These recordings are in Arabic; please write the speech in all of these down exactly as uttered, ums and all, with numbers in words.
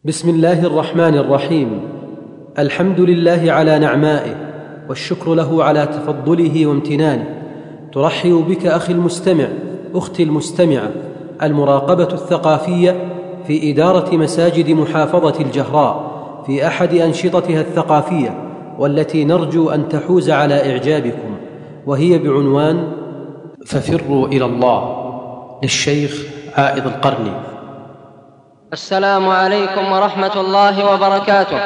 بسم الله الرحمن الرحيم. الحمد لله على نعمائه، والشكر له على تفضله وامتنانه. ترحب بك أخي المستمع، أختي المستمعة، المراقبة الثقافية في إدارة مساجد محافظة الجهراء في أحد أنشطتها الثقافية، والتي نرجو أن تحوز على إعجابكم، وهي بعنوان ففروا إلى الله للشيخ عائض القرني. السلام عليكم ورحمة الله وبركاته.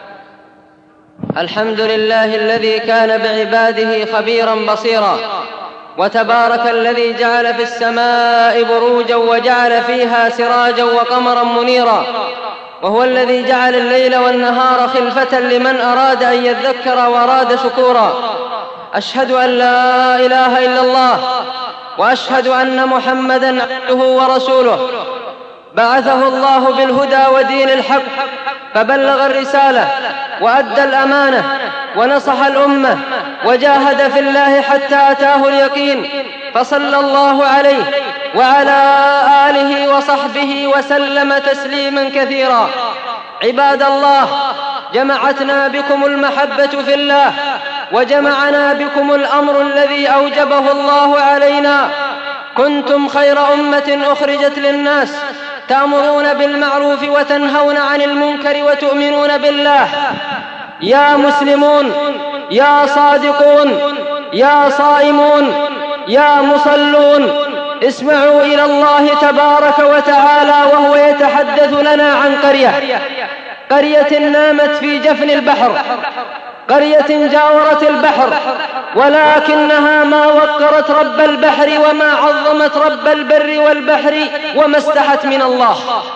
الحمد لله الذي كان بعباده خبيرا بصيرا، وتبارك الذي جعل في السماء بروجا وجعل فيها سراجا وقمرا منيرا، وهو الذي جعل الليل والنهار خلفة لمن أراد أن يذكر وأراد شكورا. أشهد أن لا إله إلا الله، وأشهد أن محمدا عبده ورسوله، بعثه الله بالهدى ودين الحق، فبلغ الرسالة وأدى الأمانة ونصح الأمة وجاهد في الله حتى أتاه اليقين، فصلى الله عليه وعلى آله وصحبه وسلم تسليما كثيرا. عباد الله، جمعتنا بكم المحبة في الله، وجمعنا بكم الأمر الذي أوجبه الله علينا. كنتم خير أمة أخرجت للناس، تأمرون بالمعروف وتنهون عن المنكر وتؤمنون بالله. يا مسلمون، يا صادقون، يا صائمون، يا مصلون، اسمعوا إلى الله تبارك وتعالى وهو يتحدث لنا عن قرية قرية نامت في جفن البحر، قرية جاورت البحر، ولكنها ما وقرت رب البحر وما عظمت رب البر والبحر وما استحت من الله.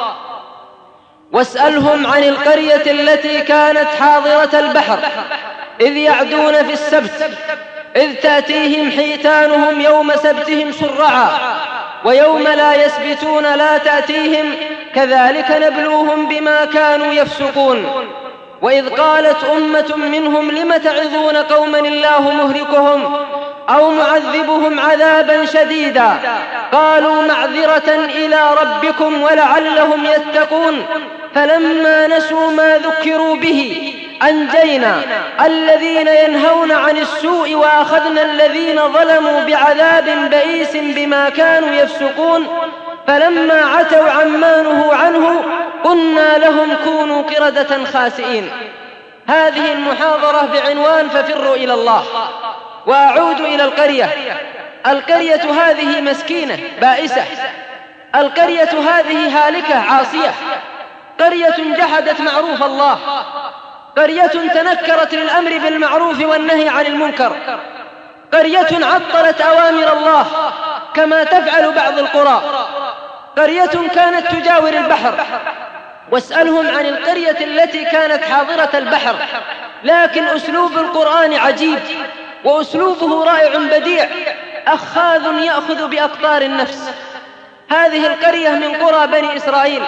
واسألهم عن القرية التي كانت حاضرة البحر إذ يعدون في السبت، إذ تأتيهم حيتانهم يوم سبتهم شرعا، ويوم لا يسبتون لا تأتيهم، كذلك نبلوهم بما كانوا يفسقون. وإذ قالت أمة منهم لم تعظون قوما الله مهلكهم أو معذبهم عذابا شديدا، قالوا معذرة إلى ربكم ولعلهم يتقون. فلما نسوا ما ذكروا به أنجينا الذين ينهون عن السوء وأخذنا الذين ظلموا بعذاب بئيس بما كانوا يفسقون. فلما عتوا عما نهوا عنه قلنا لهم كونوا قردة خاسئين. هذه المحاضرة بعنوان ففروا إلى الله. وأعود إلى القرية. القرية هذه مسكينة بائسة، القرية هذه هالكة عاصية، قرية جحدت معروف الله، قرية تنكرت للأمر بالمعروف والنهي عن المنكر، قرية عطلت أوامر الله كما تفعل بعض القرى، قرية كانت تجاور البحر. واسألهم عن القرية التي كانت حاضرة البحر، لكن أسلوب القرآن عجيب، وأسلوبه رائع بديع، أخاذ يأخذ بأقطار النفس. هذه القرية من قرى بني إسرائيل،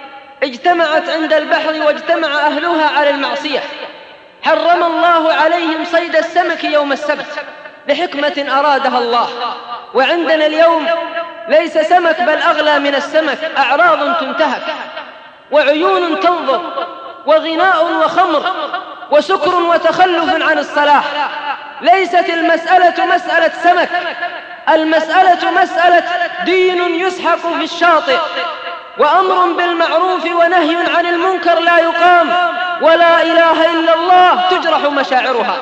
اجتمعت عند البحر واجتمع أهلها على المعصية. حرم الله عليهم صيد السمك يوم السبت لحكمة أرادها الله. وعندنا اليوم ليس سمك بل أغلى من السمك، أعراض تنتهك، وعيون تنظر، وغناء وخمر، وسكر وتخلف عن الصلاة. ليست المسألة مسألة سمك، المسألة مسألة دين يسحق في الشاطئ، وأمر بالمعروف ونهي عن المنكر لا يقام، ولا إله إلا الله تجرح مشاعرها.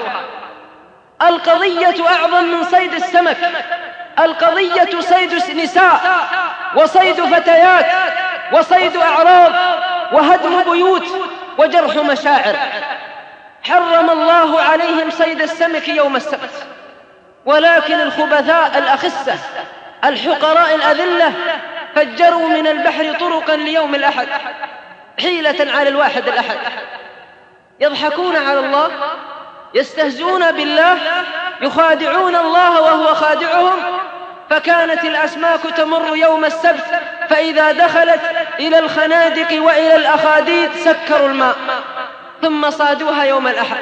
القضية أعظم من صيد السمك، القضية صيد نساء، وصيد فتيات، وصيد أعراض، وهدم بيوت، وجرح مشاعر. حرم الله عليهم صيد السمك يوم السبت، ولكن الخبثاء الأخسة الحقراء الأذلة فجروا من البحر طرقا ليوم الأحد حيلة على الواحد الأحد، يضحكون على الله، يستهزئون بالله، يخادعون الله وهو خادعهم. فكانت الأسماك تمر يوم السبت، فإذا دخلت إلى الخنادق وإلى الأخاديد سكروا الماء، ثم صادوها يوم الأحد.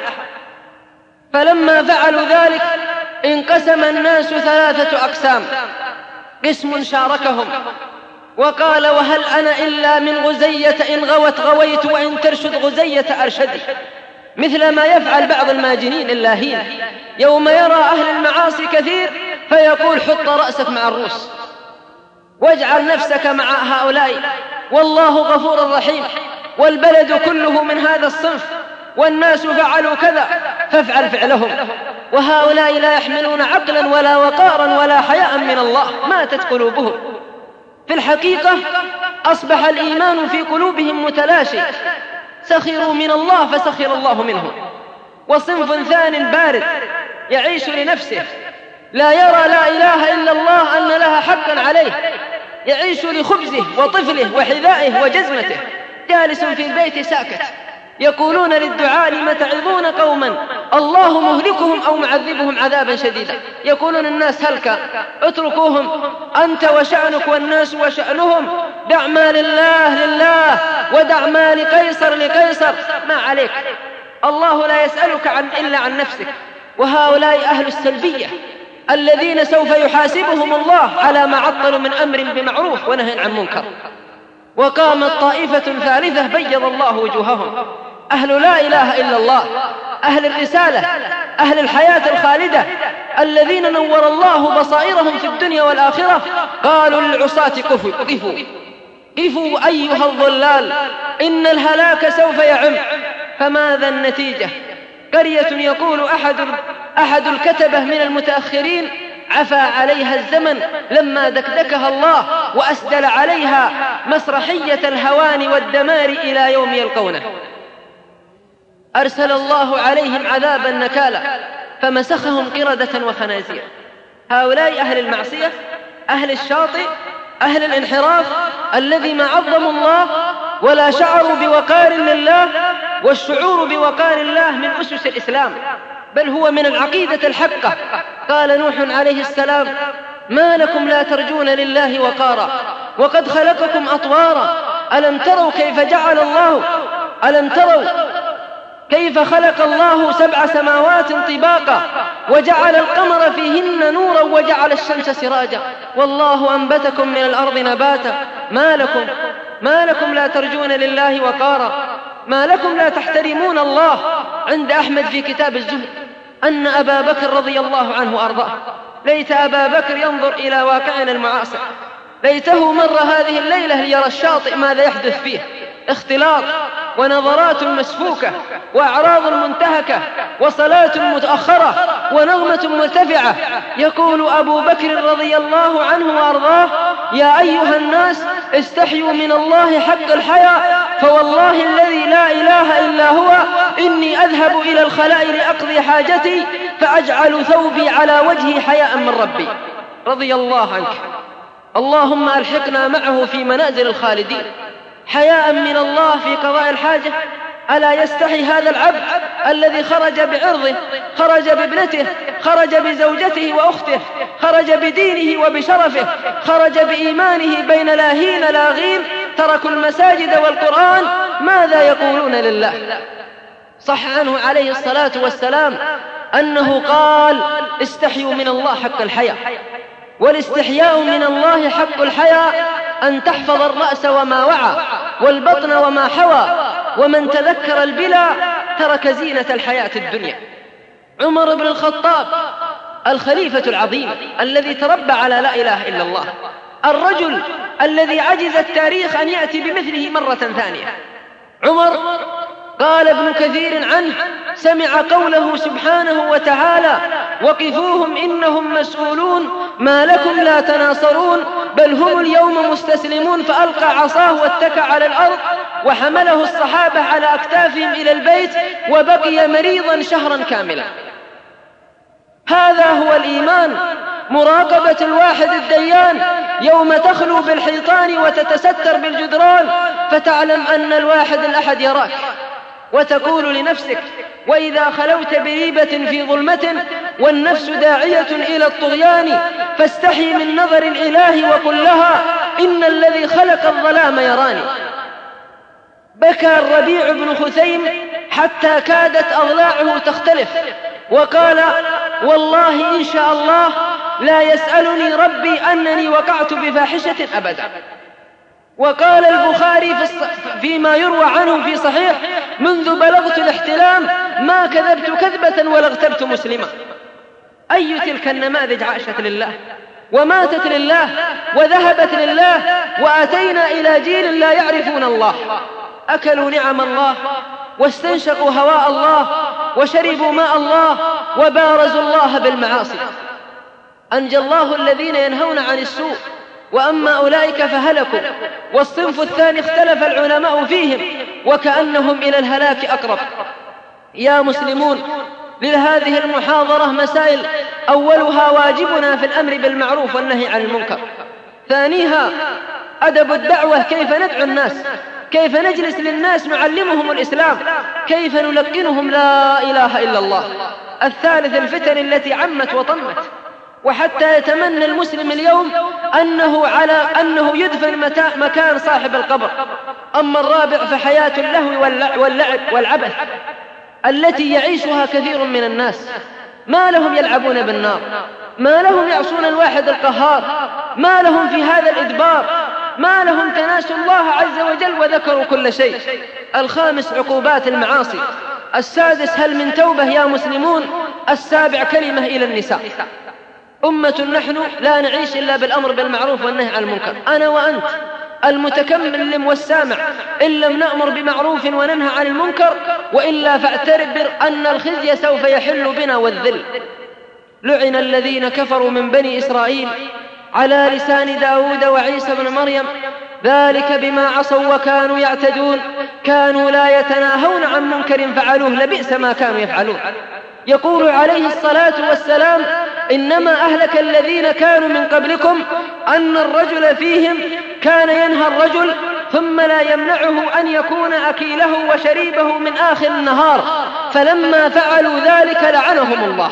فلما فعلوا ذلك انقسم الناس ثلاثة أقسام: قسم شاركهم وقال: وهل أنا إلا من غزية، إن غوت غويت وإن ترشد غزية أرشدي. مثل ما يفعل بعض الماجنين اللاهين يوم يرى أهل المعاصي كثير فيقول: حط رأسك مع الروس واجعل نفسك مع هؤلاء، والله غفور رحيم، والبلد كله من هذا الصنف، والناس فعلوا كذا فافعل فعلهم. وهؤلاء لا يحملون عقلا ولا وقارا ولا حياء من الله، ماتت قلوبهم. في الحقيقة أصبح الإيمان في قلوبهم متلاشي، سخروا من الله فسخر الله منهم. وصنف ثان بارد يعيش لنفسه، لا يرى لا إله إلا الله أن لها حقا عليه، يعيش لخبزه وطفله وحذائه وجزمته، جالس في البيت ساكت. يقولون للدعاء: لم تعظون قوما الله مهلكهم أو معذبهم عذابا شديدا. يقولون الناس هلكا، اتركوهم، أنت وشأنك والناس وشأنهم، دع ما لله لله ودع ما لقيصر لقيصر، ما عليك، الله لا يسألك عن إلا عن نفسك. وهؤلاء أهل السلبية الذين سوف يحاسبهم الله على ما عطلوا من أمر بمعروف ونهي عن منكر. وقامت طائفة ثالثة بيض الله وجوههم، أهل لا إله إلا الله، أهل الرسالة، أهل الحياة الخالدة، الذين نور الله بصائرهم في الدنيا والآخرة. قالوا للعصاة: قفوا قفوا قفوا أيها الضلال، إن الهلاك سوف يعم. فماذا النتيجة؟ قرية يقول أحد أحد الكتبة من المتأخرين: عفى عليها الزمن لما دكدكها الله وأسدل عليها مسرحية الهوان والدمار إلى يوم يلقونه. أرسل الله عليهم عذابا نكالا فمسخهم قردة وخنازير. هؤلاء أهل المعصية، أهل الشاطئ، أهل الانحراف، الذي ما عظموا الله ولا شعروا بوقار لله. والشعور بوقار الله من أسس الإسلام، بل هو من العقيدة الحقة. قال نوح عليه السلام: ما لكم لا ترجون لله وقارا وقد خلقكم أطوارا ألم تروا كيف جعل الله ألم تروا كيف خلق الله سبع سماوات طباقا وجعل القمر فيهن نورا وجعل الشمس سراجا والله أنبتكم من الأرض نباتا ما لكم ما لكم لا ترجون لله وقارا ما لكم لا تحترمون الله. عند أحمد في كتاب الزهد أن أبا بكر رضي الله عنه أرضاه، ليت أبا بكر ينظر إلى واقعنا المعاصر، ليته مر هذه الليلة ليرى الشاطئ ماذا يحدث فيه، اختلاط ونظرات مسفوكة وأعراض منتهكة وصلاة متأخرة ونغمة مرتفعة. يقول أبو بكر رضي الله عنه وأرضاه: يا أيها الناس استحيوا من الله حق الحياء، فوالله الذي لا إله إلا هو إني أذهب إلى الخلاء لأقضي حاجتي فأجعل ثوبي على وجهي حياء من ربي. رضي الله عنك، اللهم ألحقنا معه في منازل الخالدين. حياء من الله في قضاء الحاجة. ألا يستحي هذا العبد الذي خرج بعرضه، خرج بابنته، خرج بزوجته وأخته، خرج بدينه وبشرفه، خرج بإيمانه بين لاهين لاغين، تركوا المساجد والقرآن، ماذا يقولون لله؟ صح عنه عليه الصلاة والسلام أنه قال: استحيوا من الله حق الحياء. والاستحياء من الله حق الحياء أن تحفظ الرأس وما وعى والبطن وما حوى، ومن تذكر البلا ترك زينة الحياة الدنيا. عمر بن الخطاب الخليفة العظيم الذي تربى على لا إله إلا الله، الرجل الذي عجز التاريخ أن يأتي بمثله مرة ثانية. عمر قال ابن كثير عنه: سمع قوله سبحانه وتعالى: وقفوهم إنهم مسؤولون ما لكم لا تناصرون بل هم اليوم مستسلمون، فألقى عصاه واتكى على الأرض وحمله الصحابة على أكتافهم إلى البيت وبقي مريضا شهرا كاملا. هذا هو الإيمان، مراقبة الواحد الديان يوم تخلو بالحيطان وتتستر بالجدران فتعلم أن الواحد الأحد يراك، وتقول لنفسك: وإذا خلوت بريبة في ظلمة والنفس داعية إلى الطغيان فاستحي من نظر الإله وقل لها: إن الذي خلق الظلام يراني. بكى الربيع بن خثيم حتى كادت أضلاعه تختلف وقال: والله إن شاء الله لا يسألني ربي أنني وقعت بفاحشة أبدا. وقال البخاري في فيما يروى عنه في صحيح: منذ بلغت الاحتلام ما كذبت كذبة ولا اغتبت مسلما. أي تلك النماذج عاشت لله وماتت لله وذهبت لله، وأتينا إلى جيل لا يعرفون الله، أكلوا نعم الله واستنشقوا هواء الله وشربوا ماء الله وبارزوا الله بالمعاصي. أنجى الله الذين ينهون عن السوء، وأما أولئك فهلكوا. والصنف الثاني اختلف العلماء فيهم وكأنهم إلى الهلاك أقرب. يا مسلمون، لهذه المحاضرة مسائل: أولها واجبنا في الأمر بالمعروف والنهي عن المنكر. ثانيها أدب الدعوة، كيف ندعو الناس، كيف نجلس للناس نعلمهم الإسلام، كيف نلقنهم لا إله إلا الله. الثالث الفتن التي عمت وطمت، وحتى يتمنى المسلم اليوم أنه, على أنه يدفن مكان صاحب القبر. أما الرابع فحياة اللهو واللعب والعبث التي يعيشها كثير من الناس. ما لهم يلعبون بالنار، ما لهم يعصون الواحد القهار، ما لهم في هذا الإدبار، ما لهم تناسوا الله عز وجل وذكروا كل شيء. الخامس عقوبات المعاصي. السادس هل من توبة يا مسلمون. السابع كلمة إلى النساء. أمة نحن لا نعيش إلا بالأمر بالمعروف والنهي عن المنكر، أنا وأنت المتكلم والسامع. إن لم نأمر بمعروف وننهى عن المنكر وإلا فاعتبر أن الخزي سوف يحل بنا والذل. لعن الذين كفروا من بني إسرائيل على لسان داود وعيسى بن مريم ذلك بما عصوا وكانوا يعتدون كانوا لا يتناهون عن منكر فعلوه لبئس ما كانوا يفعلون. يقول عليه الصلاة والسلام: إنما أهلك الذين كانوا من قبلكم أن الرجل فيهم كان ينهى الرجل ثم لا يمنعه أن يكون أكيله وشريبه من آخر النهار، فلما فعلوا ذلك لعنهم الله،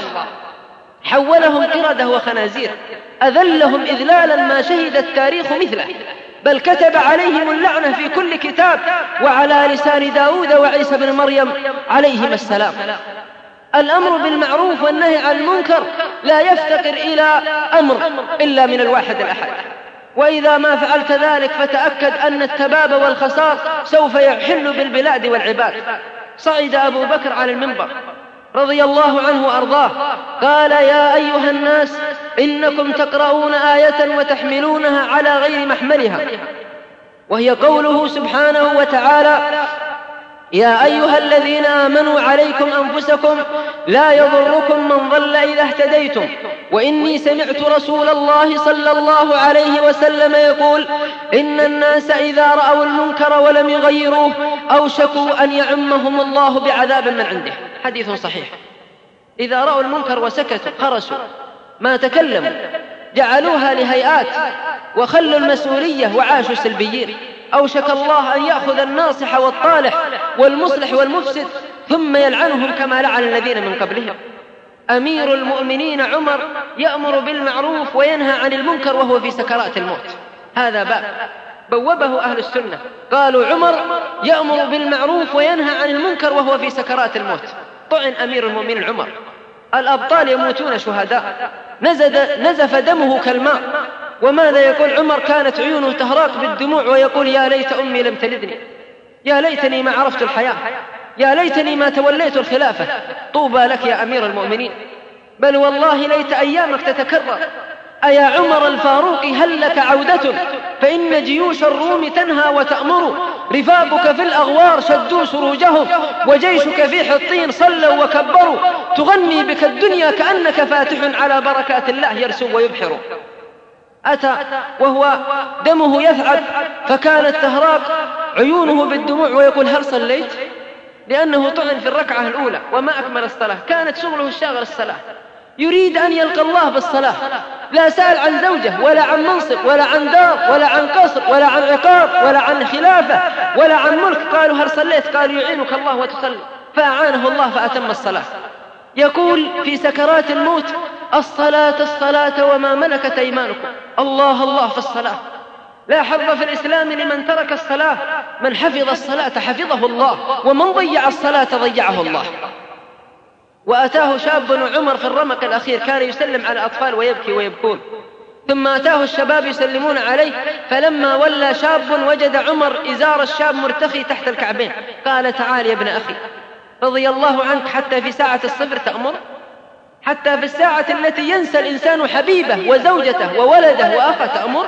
حولهم قردة وخنازير، أذلهم إذلالا ما شهد التاريخ مثله، بل كتب عليهم اللعنة في كل كتاب، وعلى لسان داود وعيسى بن مريم عليهما السلام. الأمر بالمعروف والنهي عن المنكر لا يفتقر إلى أمر إلا من الواحد الأحد، وإذا ما فعلت ذلك فتأكد أن التباب والخسار سوف يحل بالبلاد والعباد. صعد أبو بكر على المنبر رضي الله عنه وأرضاه قال: يا أيها الناس إنكم تقرؤون آية وتحملونها على غير محملها، وهي قوله سبحانه وتعالى: يا أيها الذين آمنوا عليكم أنفسكم لا يضركم من ضل إذا اهتديتم، وإني سمعت رسول الله صلى الله عليه وسلم يقول: إن الناس إذا رأوا المنكر ولم يغيروه أوشكوا أن يعمهم الله بعذاب من عنده. حديث صحيح. إذا رأوا المنكر وسكتوا خرسوا ما تكلموا، جعلوها لهيئات وخلوا المسؤولية وعاشوا سلبيين، أوشك الله أن يأخذ الناصح والطالح والمصلح والمفسد ثم يلعنهم كما لعن الذين من قبلهم. أمير المؤمنين عمر يأمر بالمعروف وينهى عن المنكر وهو في سكرات الموت. هذا باب بوبه أهل السنة، قالوا عمر يأمر بالمعروف وينهى عن المنكر وهو في سكرات الموت. طعن أمير المؤمنين عمر. الأبطال يموتون شهداء، نزف دمه كالماء. وماذا يقول عمر؟ كانت عيونه تهراق بالدموع ويقول: يا ليت أمي لم تلدني، يا ليتني ما عرفت الحياة، يا ليتني ما توليت الخلافة. طوبى لك يا أمير المؤمنين، بل والله ليت أيامك تتكرر. أيا عمر الفاروق هل لك عودة؟ فإن جيوش الروم تنهى وتأمر، رفاقك في الأغوار شدوا سروجهم، وجيشك في حطين صلوا وكبروا، تغني بك الدنيا كأنك فاتح على بركات الله يرسو ويبحر. أتى وهو دمه يثعب فكانت تهراق عيونه بالدموع ويقول: هل صليت؟ لأنه طعن في الركعة الأولى وما أكمل الصلاة، كانت شغله الشاغل الصلاة، يريد أن يلقى الله بالصلاة، لا سأل عن زوجة ولا عن منصب ولا عن دار ولا عن قصر ولا عن عقاب ولا عن خلافة ولا عن ملك. قالوا: هل صليت؟ قالوا: يعينك الله وتصلي، فأعانه الله فأتم الصلاة. يقول في سكرات الموت: الصلاة الصلاة وما ملكت أيمانكم. الله الله في الصلاة، لا حظ في الإسلام لمن ترك الصلاة، من حفظ الصلاة حفظه الله، ومن ضيع الصلاة ضيعه الله. وأتاه شاب عمر في الرمق الأخير كان يسلم على أطفال ويبكي ويبكون، ثم أتاه الشباب يسلمون عليه، فلما ولى شاب وجد عمر إزار الشاب مرتخي تحت الكعبين، قال تعال يا ابن أخي رضي الله عنك، حتى في ساعة الصفر تأمر؟ حتى في الساعة التي ينسى الإنسان حبيبه وزوجته وولده وأخه تأمر؟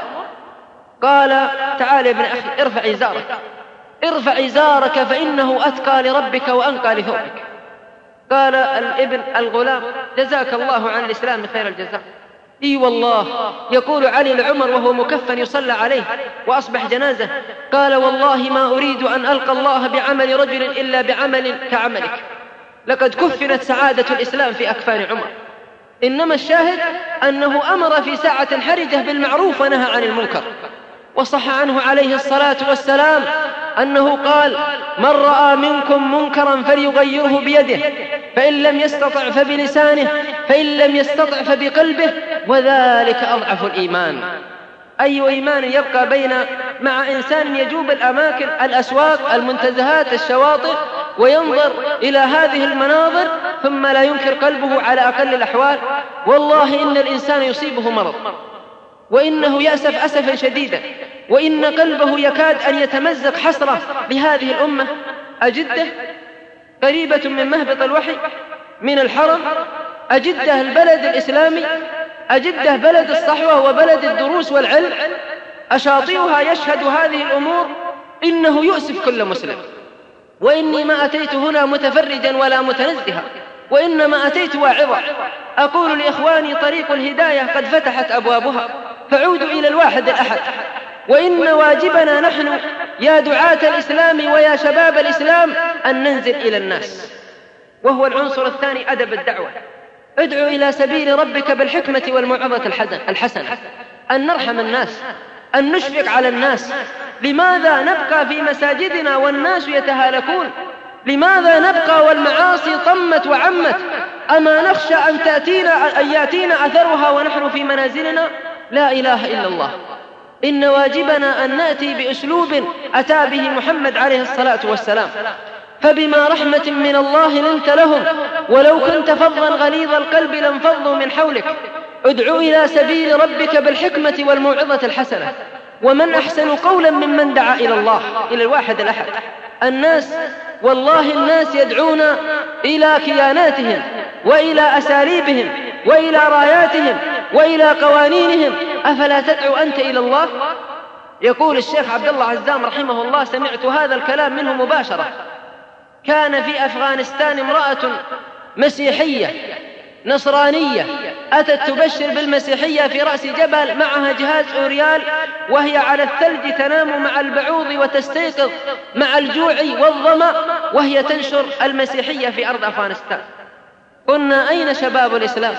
قال تعال يا ابن أخي ارفع إزارك، ارفع إزارك فإنه أتقى لربك وأنقى لثوبك. قال الابن الغلام جزاك الله عن الإسلام خير الجزاء. إي والله، يقول علي لعمر وهو مكفن يصلى عليه وأصبح جنازة، قال والله ما أريد أن ألقى الله بعمل رجل إلا بعمل كعملك، لقد كفنت سعادة الإسلام في أكفان عمر. إنما الشاهد أنه أمر في ساعة حرجة بالمعروف ونهى عن المنكر. وصح عنه عليه الصلاة والسلام أنه قال من رأى منكم منكرا فليغيره بيده، فإن لم يستطع فبلسانه، فإن لم يستطع فبقلبه، وذلك أضعف الإيمان. أي إيمان يبقى بين مع إنسان يجوب الأماكن الأسواق المنتزهات الشواطئ وينظر إلى هذه المناظر ثم لا ينكر قلبه على أقل الأحوال؟ والله إن الإنسان يصيبه مرض، وإنه يأسف أسفا شديدا، وإن قلبه يكاد أن يتمزق حسرة لهذه الأمة. أجدة قريبة من مهبط الوحي من الحرم، أجدة البلد الإسلامي، أجدة بلد الصحوة وبلد الدروس والعلم، أشاطئها يشهد هذه الأمور، إنه يؤسف كل مسلم. وإني ما أتيت هنا متفرجا ولا متنزها، وإنما أتيت واعظا. أقول لإخواني طريق الهداية قد فتحت أبوابها، فعودوا إلى الواحد الأحد. وإن واجبنا نحن يا دعاة الإسلام ويا شباب الإسلام أن ننزل إلى الناس، وهو العنصر الثاني أدب الدعوة. ادعو إلى سبيل ربك بالحكمة والموعظة الحسنة، أن نرحم الناس، أن نشفق على الناس. لماذا نبقى في مساجدنا والناس يتهالكون؟ لماذا نبقى والمعاصي طمت وعمت؟ أما نخشى أن تأتينا أن يأتينا أثرها ونحن في منازلنا؟ لا إله إلا الله. إن واجبنا أن نأتي بأسلوب أتى به محمد عليه الصلاة والسلام، فبما رحمة من الله لنت لهم ولو كنت فظا غليظ القلب لانفضوا من حولك. ادعو إلى سبيل ربك بالحكمة والموعظة الحسنة. ومن أحسن قولا ممن دعا إلى الله، إلى الواحد الأحد. الناس والله الناس يدعون إلى كياناتهم وإلى أساليبهم وإلى راياتهم وإلى قوانينهم، أفلا تدعو أنت إلى الله؟ يقول الشيخ عبد الله عزام رحمه الله، سمعت هذا الكلام منه مباشرة. كان في أفغانستان امرأة مسيحية نصرانية أتت تبشر بالمسيحية في رأس جبل، معها جهاز أوريال، وهي على الثلج تنام مع البعوض وتستيقظ مع الجوع والظمأ وهي تنشر المسيحية في أرض أفغانستان. قلنا أين شباب الإسلام؟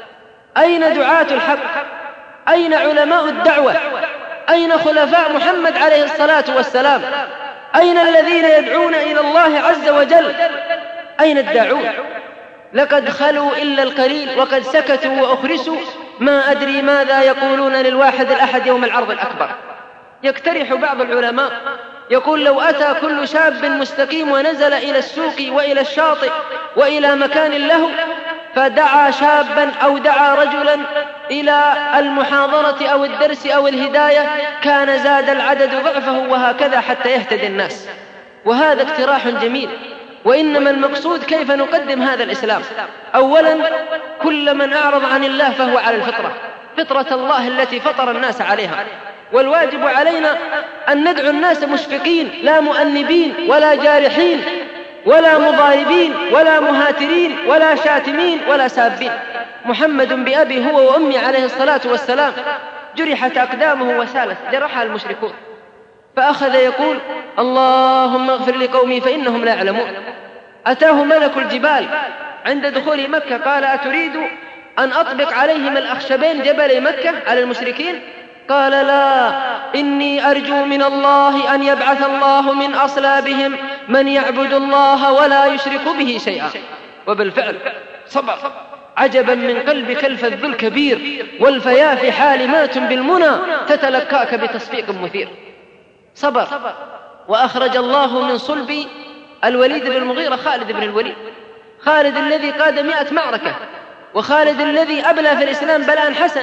أين دعاة الحق؟ أين علماء الدعوة؟ أين خلفاء محمد عليه الصلاة والسلام؟ أين الذين يدعون إلى الله عز وجل؟ أين الداعون؟ لقد خلوا إلا القليل وقد سكتوا وأخرسوا. ما أدري ماذا يقولون للواحد الأحد يوم العرض الأكبر. يقترح بعض العلماء يقول لو أتى كل شاب مستقيم ونزل إلى السوق وإلى الشاطئ وإلى مكان له فدعا شابا أو دعا رجلا إلى المحاضرة أو الدرس أو الهداية، كان زاد العدد ضعفه، وهكذا حتى يهتدي الناس. وهذا اقتراح جميل، وإنما المقصود كيف نقدم هذا الإسلام. أولا، كل من أعرض عن الله فهو على الفطرة، فطرة الله التي فطر الناس عليها. والواجب علينا أن ندعو الناس مشفقين، لا مؤنبين ولا جارحين ولا مضاربين ولا مهاترين ولا شاتمين ولا سابين. محمد بأبي هو وأمي عليه الصلاة والسلام جرحت أقدامه وسالت، جرحها المشركون، فأخذ يقول اللهم اغفر لقومي فإنهم لا يعلمون. أتاه ملك الجبال عند دخول مكة قال أتريد أن أطبق عليهم الأخشبين جبل مكة على المشركين؟ قال لا، إني أرجو من الله أن يبعث الله من أصلابهم من يعبد الله ولا يشرك به شيئا. وبالفعل صبر. عجبا من قلبك الفذ الكبير والفيافي حالمات بالمنى تتلكاك بتصفيق مثير. صبر. وأخرج الله من صلب الوليد بن المغيرة خالد بن الوليد، خالد الذي قاد مئة معركة، وخالد الذي أبلى في الإسلام بلاء حسنة،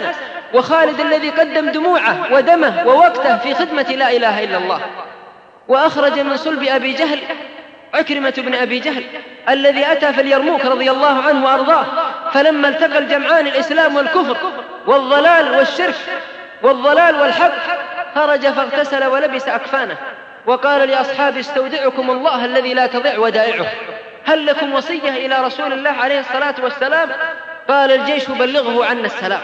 وخالد الذي قدم دموعه ودمه ووقته في خدمة لا إله إلا الله. وأخرج من صلب أبي جهل عكرمة بن أبي جهل الذي أتى في اليرموك رضي الله عنه وأرضاه، فلما التقى الجمعان الإسلام والكفر والضلال والشرك والضلال والحق خرج فاغتسل ولبس أكفانه وقال لأصحابه: استودعكم الله الذي لا تضيع ودائعه، هل لكم وصية إلى رسول الله عليه الصلاة والسلام؟ قال: الجيش بلغه عنا السلام.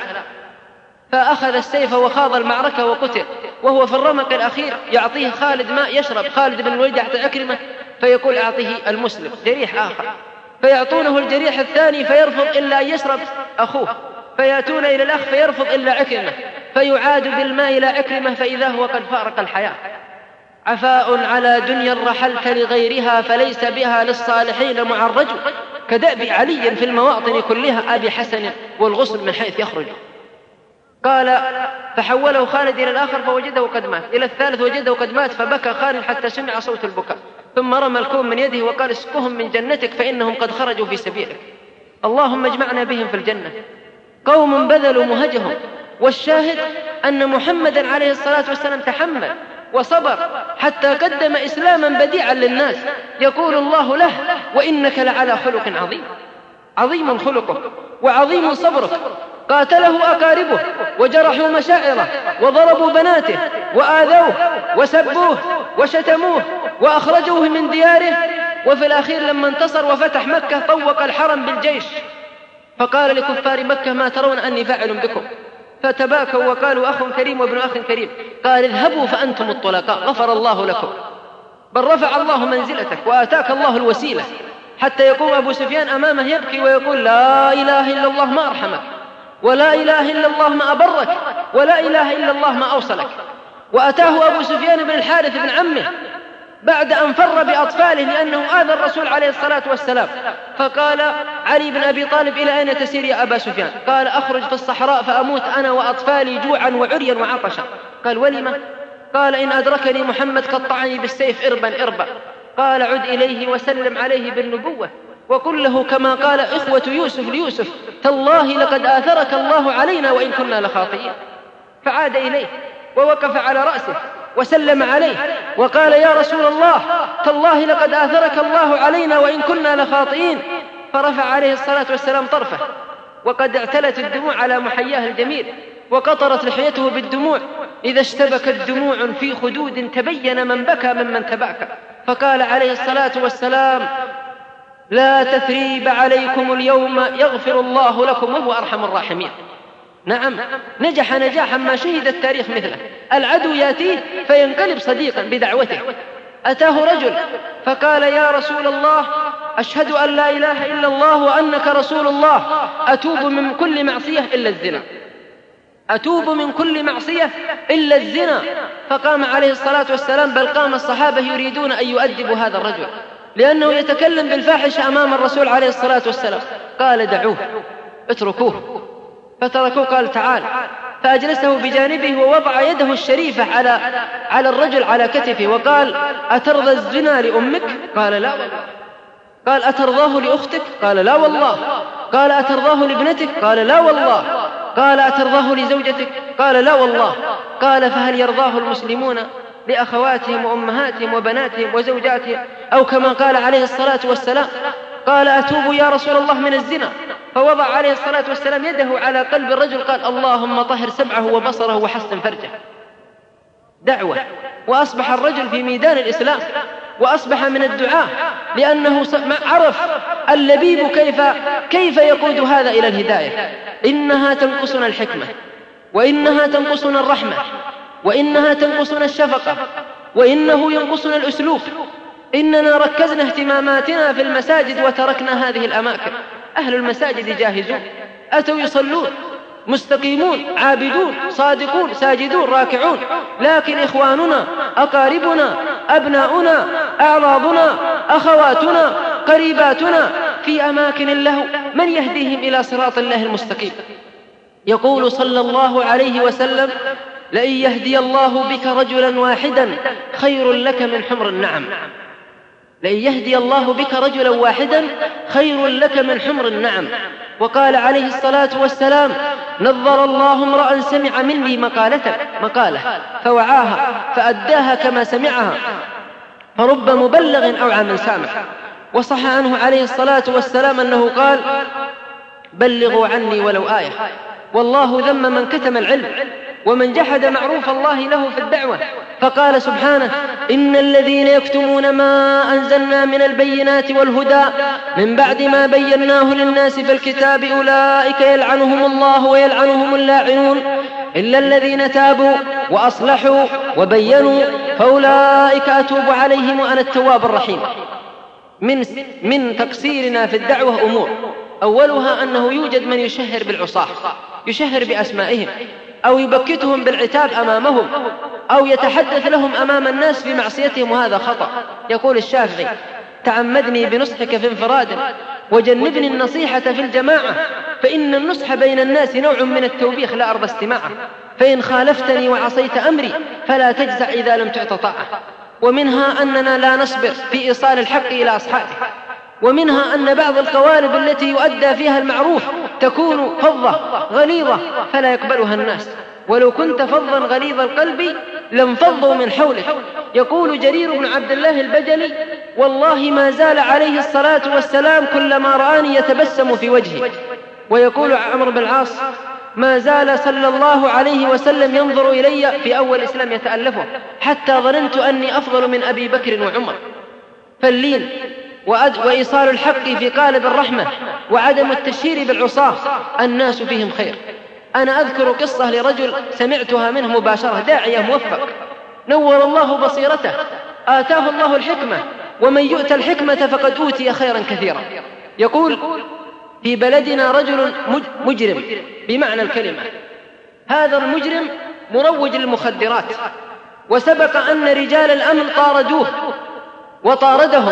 فأخذ السيف وخاض المعركة وقتل، وهو في الرمق الأخير يعطيه خالد ماء يشرب. خالد بن الوليد يعطي عكرمة فيقول: أعطيه المسلم جريح آخر، فيعطونه الجريح الثاني فيرفض إلا أن يشرب أخوه، فيأتون إلى الأخ فيرفض إلا عكرمة، فيعاد بالماء إلى عكرمة فإذا هو قد فارق الحياة. عفاء على دنيا رحلت لغيرها فليس بها للصالحين معرج، كدأب علي في المواطن كلها أبي حسن والغسل من حيث يخرج. قال: فحوله خالد إلى الآخر فوجده قد مات، إلى الثالث وجده قد مات، فبكى خالد حتى سمع صوت البكاء، ثم رمى الكوم من يده وقال: اسقهم من جنتك فإنهم قد خرجوا في سبيلك، اللهم اجمعنا بهم في الجنة. قوم بذلوا مهجهم. والشاهد أن محمدا عليه الصلاة والسلام تحمل وصبر حتى قدم إسلاما بديعا للناس، يقول الله له: وإنك لعلى خلق عظيم. عظيم خلقه وعظيم صبرك. قاتله أقاربه وجرحوا مشاعره وضربوا بناته وآذوه وسبوه وشتموه وأخرجوه من دياره، وفي الأخير لما انتصر وفتح مكة طوق الحرم بالجيش، فقال لكفار مكة: ما ترون أني فاعل بكم؟ فتباكوا وقالوا: أخ كريم وابن أخ كريم. قال: اذهبوا فأنتم الطلقاء غفر الله لكم، بل رفع الله منزلتك وآتاك الله الوسيلة. حتى يقوم أبو سفيان أمامه يبكي ويقول: لا إله إلا الله ما أرحمك، ولا إله إلا الله ما أبرك، ولا إله إلا الله ما أوصلك. وأتاه أبو سفيان بن الحارث بن عمه بعد أن فر بأطفاله لأنه آذى الرسول عليه الصلاة والسلام، فقال علي بن أبي طالب: إلى أين تسير يا أبا سفيان؟ قال: أخرج في الصحراء فأموت أنا وأطفالي جوعا وعريا وعطشا. قال: ولم؟ قال: إن أدركني محمد قطعني بالسيف إربا إربا. قال: عد إليه وسلم عليه بالنبوة وقل له كما قال إخوة يوسف ليوسف: تالله لقد آثرك الله علينا وإن كنا لخاطئين. فعاد إليه ووقف على رأسه وسلم عليه وقال: يا رسول الله، تالله لقد آثرك الله علينا وإن كنا لخاطئين. فرفع عليه الصلاة والسلام طرفه وقد اعتلت الدموع على محياه الجميل، وقطرت لحيته بالدموع، إذا اشتبكت دموع في خدود تبين من بكى ممن تباكى. فقال عليه الصلاة والسلام: لا تثريب عليكم اليوم يغفر الله لكم وهو أرحم الراحمين. نعم، نجح نجاحا ما شهد التاريخ مثله. العدو يأتيه فينقلب صديقا بدعوته. أتاه رجل فقال: يا رسول الله، أشهد أن لا إله إلا الله وأنك رسول الله، أتوب من كل معصية إلا الزنا، أتوب من كل معصية إلا الزنا. فقام عليه الصلاة والسلام، بل قام الصحابة يريدون أن يؤدبوا هذا الرجل لأنه يتكلم بالفاحشة أمام الرسول عليه الصلاة والسلام. قال: دعوه، اتركوه. فتركوه. قال: تعال. فأجلسه بجانبه ووضع يده الشريفة على على الرجل على كتفه وقال: أترضى الزنا لأمك؟ قال: لا والله. قال: أترضاه لأختك؟ قال: لا والله. قال: أترضاه لابنتك؟ قال: لا والله. قال: أترضاه لزوجتك؟ قال: لا والله. قال: فهل يرضاه المسلمون لأخواتهم وأمهاتهم وبناتهم وزوجاتهم؟ أو كما قال عليه الصلاة والسلام. قال: أتوب يا رسول الله من الزنا. فوضع عليه الصلاة والسلام يده على قلب الرجل، قال: اللهم طهر سمعه وبصره وحسن فرجه. دعوة. وأصبح الرجل في ميدان الإسلام، وأصبح من الدعاء، لأنه عرف اللبيب كيف كيف يقود هذا إلى الهداية. إنها تنقصنا الحكمة، وإنها تنقصنا الرحمة، وإنها تنقصنا الشفقة، وإنه ينقصنا الأسلوب. إننا ركزنا اهتماماتنا في المساجد وتركنا هذه الأماكن. أهل المساجد جاهزون، أتوا يصلون مستقيمون عابدون صادقون ساجدون راكعون، لكن إخواننا أقاربنا أبناؤنا أعراضنا أخواتنا قريباتنا في أماكن اللهو، من يهديهم إلى صراط الله المستقيم؟ يقول صلى الله عليه وسلم: لئن يهدي الله بك رجلا واحدا خير لك من حمر النعم. لئن يهدي الله بك رجلا واحدا خير لك من حمر النعم. وقال عليه الصلاة والسلام: نظر الله امرأ سمع مني مقالة مقالة فوعاها فأداها كما سمعها، فرب مبلغ أوعى من سامع. وصح عنه عليه الصلاة والسلام أنه قال: بلغوا عني ولو آية. والله ذم من كتم العلم ومن جحد معروف الله له في الدعوة، فقال سبحانه: إن الذين يكتمون ما أنزلنا من البينات والهدى من بعد ما بيناه للناس في الكتاب أولئك يلعنهم الله ويلعنهم اللاعنون إلا الذين تابوا وأصلحوا وبينوا فأولئك أتوب عليهم وأنا التواب الرحيم. من, من تقصيرنا في الدعوة أمور، أولها أنه يوجد من يشهر بالعصاة، يشهر بأسمائهم أو يبكتهم بالعتاب أمامهم أو يتحدث لهم أمام الناس في معصيتهم، وهذا خطأ. يقول الشافعي: تعمدني بنصحك في انفراد وجنبني النصيحة في الجماعة، فإن النصح بين الناس نوع من التوبيخ لا أرضى استماعه، فإن خالفتني وعصيت أمري فلا تجزع إذا لم تعط طاعة. ومنها أننا لا نصبر في إيصال الحق إلى أصحابه، ومنها أن بعض القوالب التي يؤدى فيها المعروف تكون فظة غليظة فلا يقبلها الناس، ولو كنت فظا غليظ القلب لانفضوا من حولك. يقول جرير بن عبد الله البجلي: والله ما زال عليه الصلاة والسلام كلما رآني يتبسم في وجهي. ويقول عمرو بن العاص: ما زال صلى الله عليه وسلم ينظر إلي في أول الإسلام يتألفه حتى ظننت أني أفضل من أبي بكر وعمر. فاللين وإيصال الحق في قالب الرحمة وعدم التشهير بالعصاة الناس فيهم خير. أنا أذكر قصة لرجل سمعتها منه مباشرة، داعية موفق نور الله بصيرته، آتاه الله الحكمة، ومن يؤتى الحكمة فقد أوتي خيرا كثيرا. يقول: في بلدنا رجل مجرم بمعنى الكلمة، هذا المجرم مروج للمخدرات، وسبق أن رجال الأمن طاردوه وطاردهم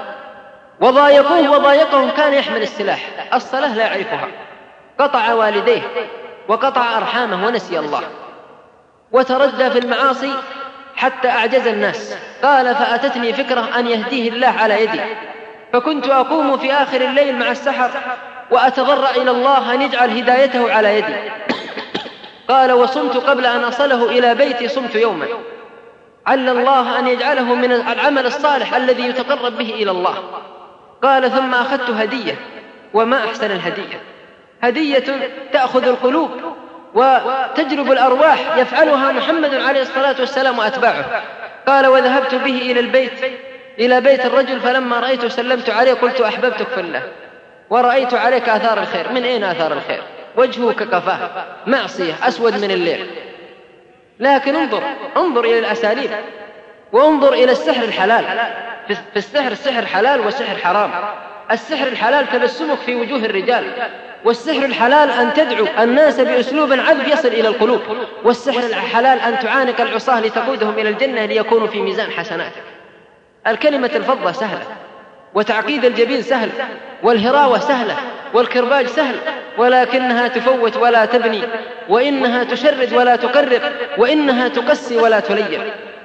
وضايقوه وضايقهم، كان يحمل السلاح، الصلاة لا يعرفها، قطع والديه وقطع أرحامه ونسي الله، وتردى في المعاصي حتى أعجز الناس. قال: فأتتني فكرة أن يهديه الله على يدي، فكنت أقوم في آخر الليل مع السحر وأتضرع إلى الله أن يجعل هدايته على يدي. قال: وصمت قبل أن أصله إلى بيتي، صمت يوما، عل الله أن يجعله من العمل الصالح الذي يتقرب به إلى الله. قال: ثم أخذت هدية، وما أحسن الهدية، هدية تأخذ القلوب وتجلب الأرواح، يفعلها محمد عليه الصلاة والسلام وأتباعه. قال: وذهبت به إلى البيت إلى بيت الرجل، فلما رأيته سلمت عليه، قلت: أحببتك في الله ورأيت عليك آثار الخير. من أين آثار الخير؟ وجهه كقفاه، معصية أسود من الليل. لكن انظر انظر إلى الأساليب، وانظر إلى السحر الحلال. في السحر السحر حلال وسحر حرام. السحر الحلال تبسمك في وجوه الرجال، والسحر الحلال أن تدعو الناس بأسلوب عذب يصل إلى القلوب، والسحر الحلال أن تعانق العصاة لتقودهم إلى الجنة ليكونوا في ميزان حسناتك. الكلمة الفضة سهلة، وتعقيد الجبين سهل، والهراوة سهلة، والكرباج سهل، ولكنها تفوت ولا تبني، وإنها تشرد ولا تقرب، وإنها تقسي ولا تلين.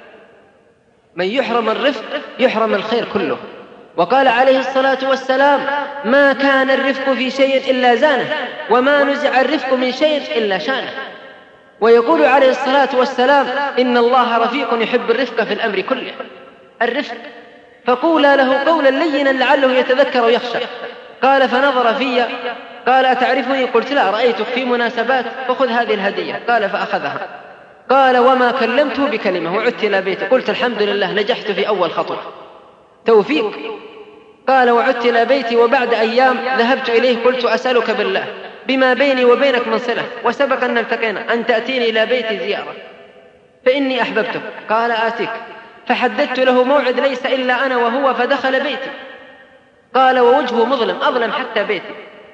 من يحرم الرفق يحرم الخير كله. وقال عليه الصلاة والسلام: ما كان الرفق في شيء إلا زانه، وما نزع الرفق من شيء إلا شانه. ويقول عليه الصلاة والسلام: إن الله رفيق يحب الرفق في الأمر كله. الرفق، فقولا له قولا لينا لعله يتذكر ويخشى. قال: فنظر في، قال: أتعرفني؟ قلت: لا، رأيتك في مناسبات، فخذ هذه الهدية. قال: فأخذها. قال: وما كلمته بكلمة، وعدت إلى بيتي، قلت: الحمد لله نجحت في أول خطوة، توفيق. قال: وعدت إلى بيتي، وبعد أيام ذهبت إليه، قلت: أسألك بالله بما بيني وبينك من صلة، وسبق أن التقينا، أن تأتيني إلى بيتي زيارة، فإني أحببتك. قال: آتيك. فحددت له موعد ليس إلا أنا وهو، فدخل بيتي. قال: ووجهه مظلم، أظلم حتى بيتي.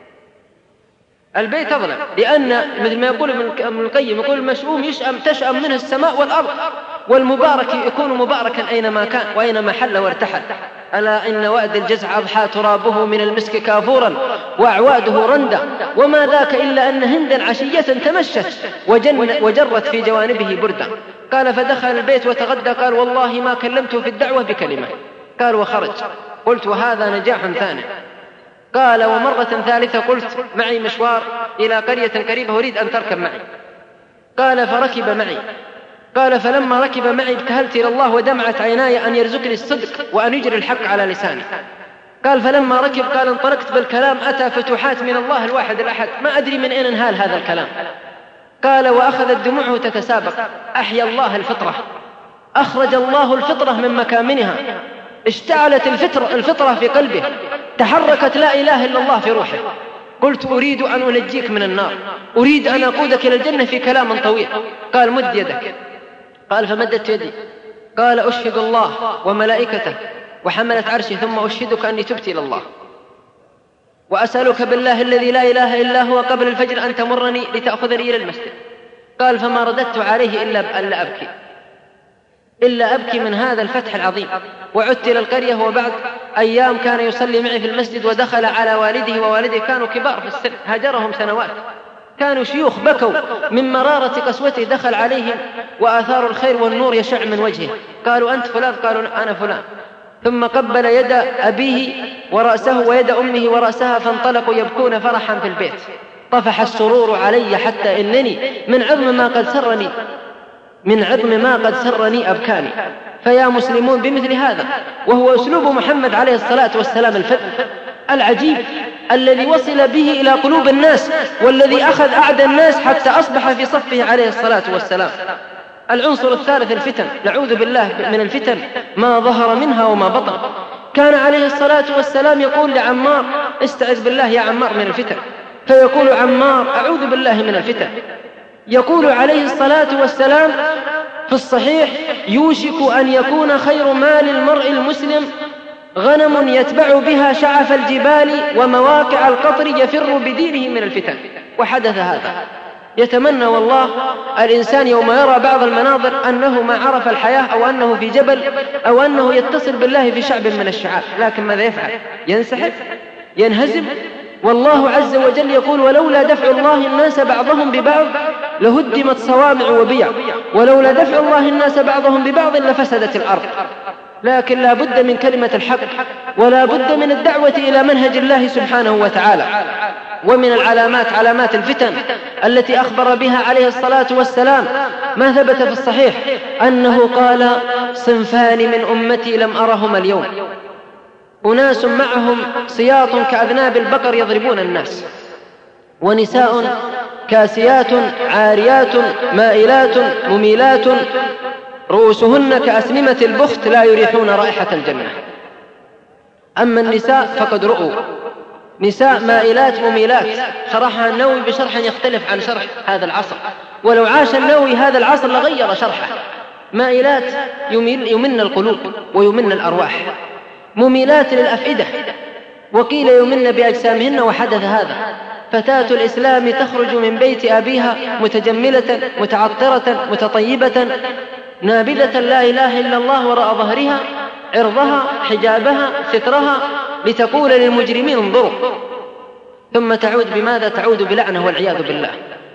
البيت أظلم، لأن مثل ما يقول ابن القيم، يقول: المشؤوم يشأم تشأم منه السماء والأرض، والمبارك يكون مباركا أينما كان وأينما حل وارتحل. ألا إن وأد الجزع أضحى ترابه من المسك كافورا، وأعواده رندا، وما ذاك إلا أن هندا عشية تمشت وجرت في جوانبه بردا. قال: فدخل البيت وتغدى. قال: والله ما كلمته في الدعوة بكلمة. قال: وخرج. قلت: وهذا نجاح ثاني. قال ومرة ثالثة قلت معي مشوار إلى قرية قريبة أريد أن تركب معي. قال فركب معي. قال فلما ركب معي ابتهلت إلى الله ودمعت عيناي أن يرزقني الصدق وأن يجري الحق على لساني. قال فلما ركب قال انطلقت بالكلام أتى فتوحات من الله الواحد الأحد ما أدري من أين انهال هذا الكلام. قال وأخذت دموعه تتسابق. أحيا الله الفطرة، أخرج الله الفطرة من مكامنها، اشتعلت الفطرة, الفطرة في قلبه، تحركت لا إله إلا الله في روحه. قلت أريد أن أنجيك من النار، أريد أن أقودك إلى الجنة في كلام طويل. قال مد يدك. قال فمدت يدي. قال أشهد الله وملائكته وحملت عرشي ثم أشهدك أني تبت إلى الله وأسألك بالله الذي لا إله إلا هو قبل الفجر أن تمرني لتأخذني إلى المسجد. قال فما رددت عليه إلا ألا أبكي إلا أبكي من هذا الفتح العظيم. وعدت إلى القرية وبعد أيام كان يصلي معي في المسجد ودخل على والده ووالده كانوا كبار في السن هاجرهم سنوات، كانوا شيوخ بكوا من مرارة قسوته، دخل عليهم وآثار الخير والنور يشع من وجهه. قالوا أنت فلان؟ قالوا أنا فلان. ثم قبل يد أبيه ورأسه ويد أمه ورأسها فانطلقوا يبكون فرحا في البيت. طفح السرور علي حتى إنني من عظم ما قد سرني من عظم ما قد سرني أبكاني. فيا مسلمون بمثل هذا، وهو أسلوب محمد عليه الصلاة والسلام الفذ العجيب الذي وصل به إلى قلوب الناس، والذي أخذ أعدى الناس حتى أصبح في صفه عليه الصلاة والسلام. العنصر الثالث الفتن، نعوذ بالله من الفتن ما ظهر منها وما بطن. كان عليه الصلاة والسلام يقول لعمار استعذ بالله يا عمار من الفتن، فيقول عمار أعوذ بالله من الفتن. يقول عليه الصلاة والسلام في الصحيح يوشك أن يكون خير مال المرء المسلم غنم يتبع بها شعف الجبال ومواقع القطر يفر بدينه من الفتن. وحدث هذا. يتمنى والله الإنسان يوم يرى بعض المناظر أنه ما عرف الحياة أو أنه في جبل أو أنه يتصل بالله في شعب من الشعاب، لكن ماذا يفعل؟ ينسحب، ينهزم. والله عز وجل يقول ولولا دفع الله الناس بعضهم ببعض لهدمت صوامع وبيع ولولا دفع الله الناس بعضهم ببعض لفسدت الأرض. لكن لا بد من كلمة الحق ولا بد من الدعوة إلى منهج الله سبحانه وتعالى. ومن العلامات علامات الفتن التي أخبر بها عليه الصلاة والسلام ما ثبت في الصحيح أنه قال صنفان من أمتي لم أرهما اليوم، أناس معهم سياط كأذناب البقر يضربون الناس، ونساء كاسيات عاريات مائلات مميلات رؤوسهن كأسنمة البخت لا يريحون رائحة الجنة. أما النساء فقد رؤوا نساء مائلات مميلات، شرحها النووي بشرح يختلف عن شرح هذا العصر، ولو عاش النووي هذا العصر لغير شرحه. مائلات يمن القلوب ويمن الأرواح، مميلات للأفئدة، وقيل يمن بأجسامهن. وحدث هذا. فتاة الإسلام تخرج من بيت أبيها متجملة متعطرة متطيبة نابذة لا إله إلا الله وراء ظهرها عرضها حجابها سترها لتقول للمجرمين انظروا، ثم تعود بماذا؟ تعود بلعنة والعياذ بالله.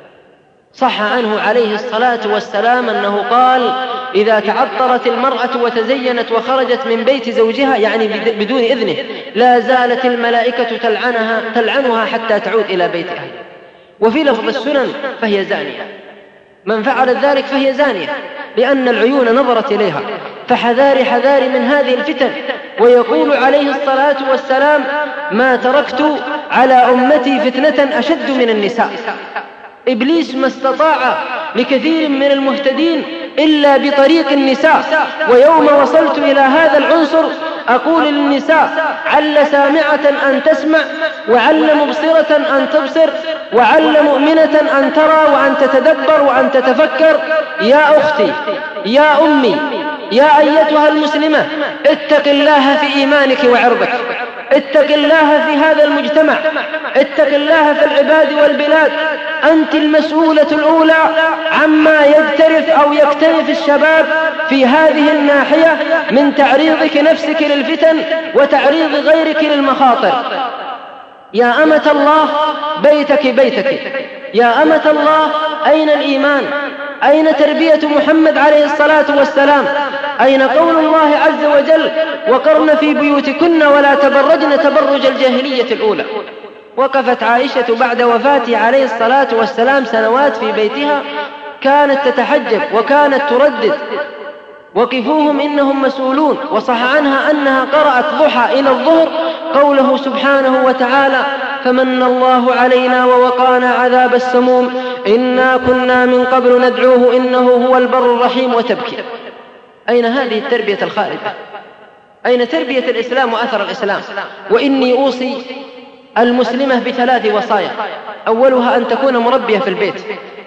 صح عنه عليه الصلاة والسلام أنه قال إذا تعطرت المرأة وتزينت وخرجت من بيت زوجها يعني بدون إذنه لا زالت الملائكة تلعنها, تلعنها حتى تعود إلى بيتها. وفي لفظ السنن فهي زانية، من فعل ذلك فهي زانية، لأن العيون نظرت إليها. فحذاري حذاري من هذه الفتن. ويقول عليه الصلاة والسلام ما تركت على أمتي فتنة أشد من النساء. إبليس ما استطاع لكثير من المهتدين إلا بطريق النساء. ويوم وصلت إلى هذا العنصر أقول للنساء عل سامعة أن تسمع وعل مبصرة أن تبصر وعل مؤمنة أن ترى وأن تتدبر وأن تتفكر. يا أختي يا أمي يا أيتها المسلمة اتق الله في إيمانك وعرضك، اتق الله في هذا المجتمع، اتق الله في العباد والبلاد. أنت المسؤولة الأولى عما يجترف أو يكترف الشباب في هذه الناحية من تعريضك نفسك للفتن وتعريض غيرك للمخاطر. يا أمة الله بيتك بيتك، يا أمة الله أين الإيمان؟ أين تربية محمد عليه الصلاة والسلام؟ أين قول الله عز وجل وقرن في بيوتكن ولا تبرجن تبرج الجاهلية الأولى؟ وقفت عائشة بعد وفاته عليه الصلاة والسلام سنوات في بيتها، كانت تتحجب وكانت تردد وقفوهم إنهم مسؤولون. وصح عنها أنها قرأت ضحى إلى الظهر قوله سبحانه وتعالى فمن الله علينا ووقانا عذاب السموم إنا كنا من قبل ندعوه إنه هو البر الرحيم، وتبكي. أين هذه التربية الخالدة؟ أين تربية الإسلام وأثر الإسلام؟ وإني أوصي المسلمة بثلاث وصايا، أولها أن تكون مربية في البيت.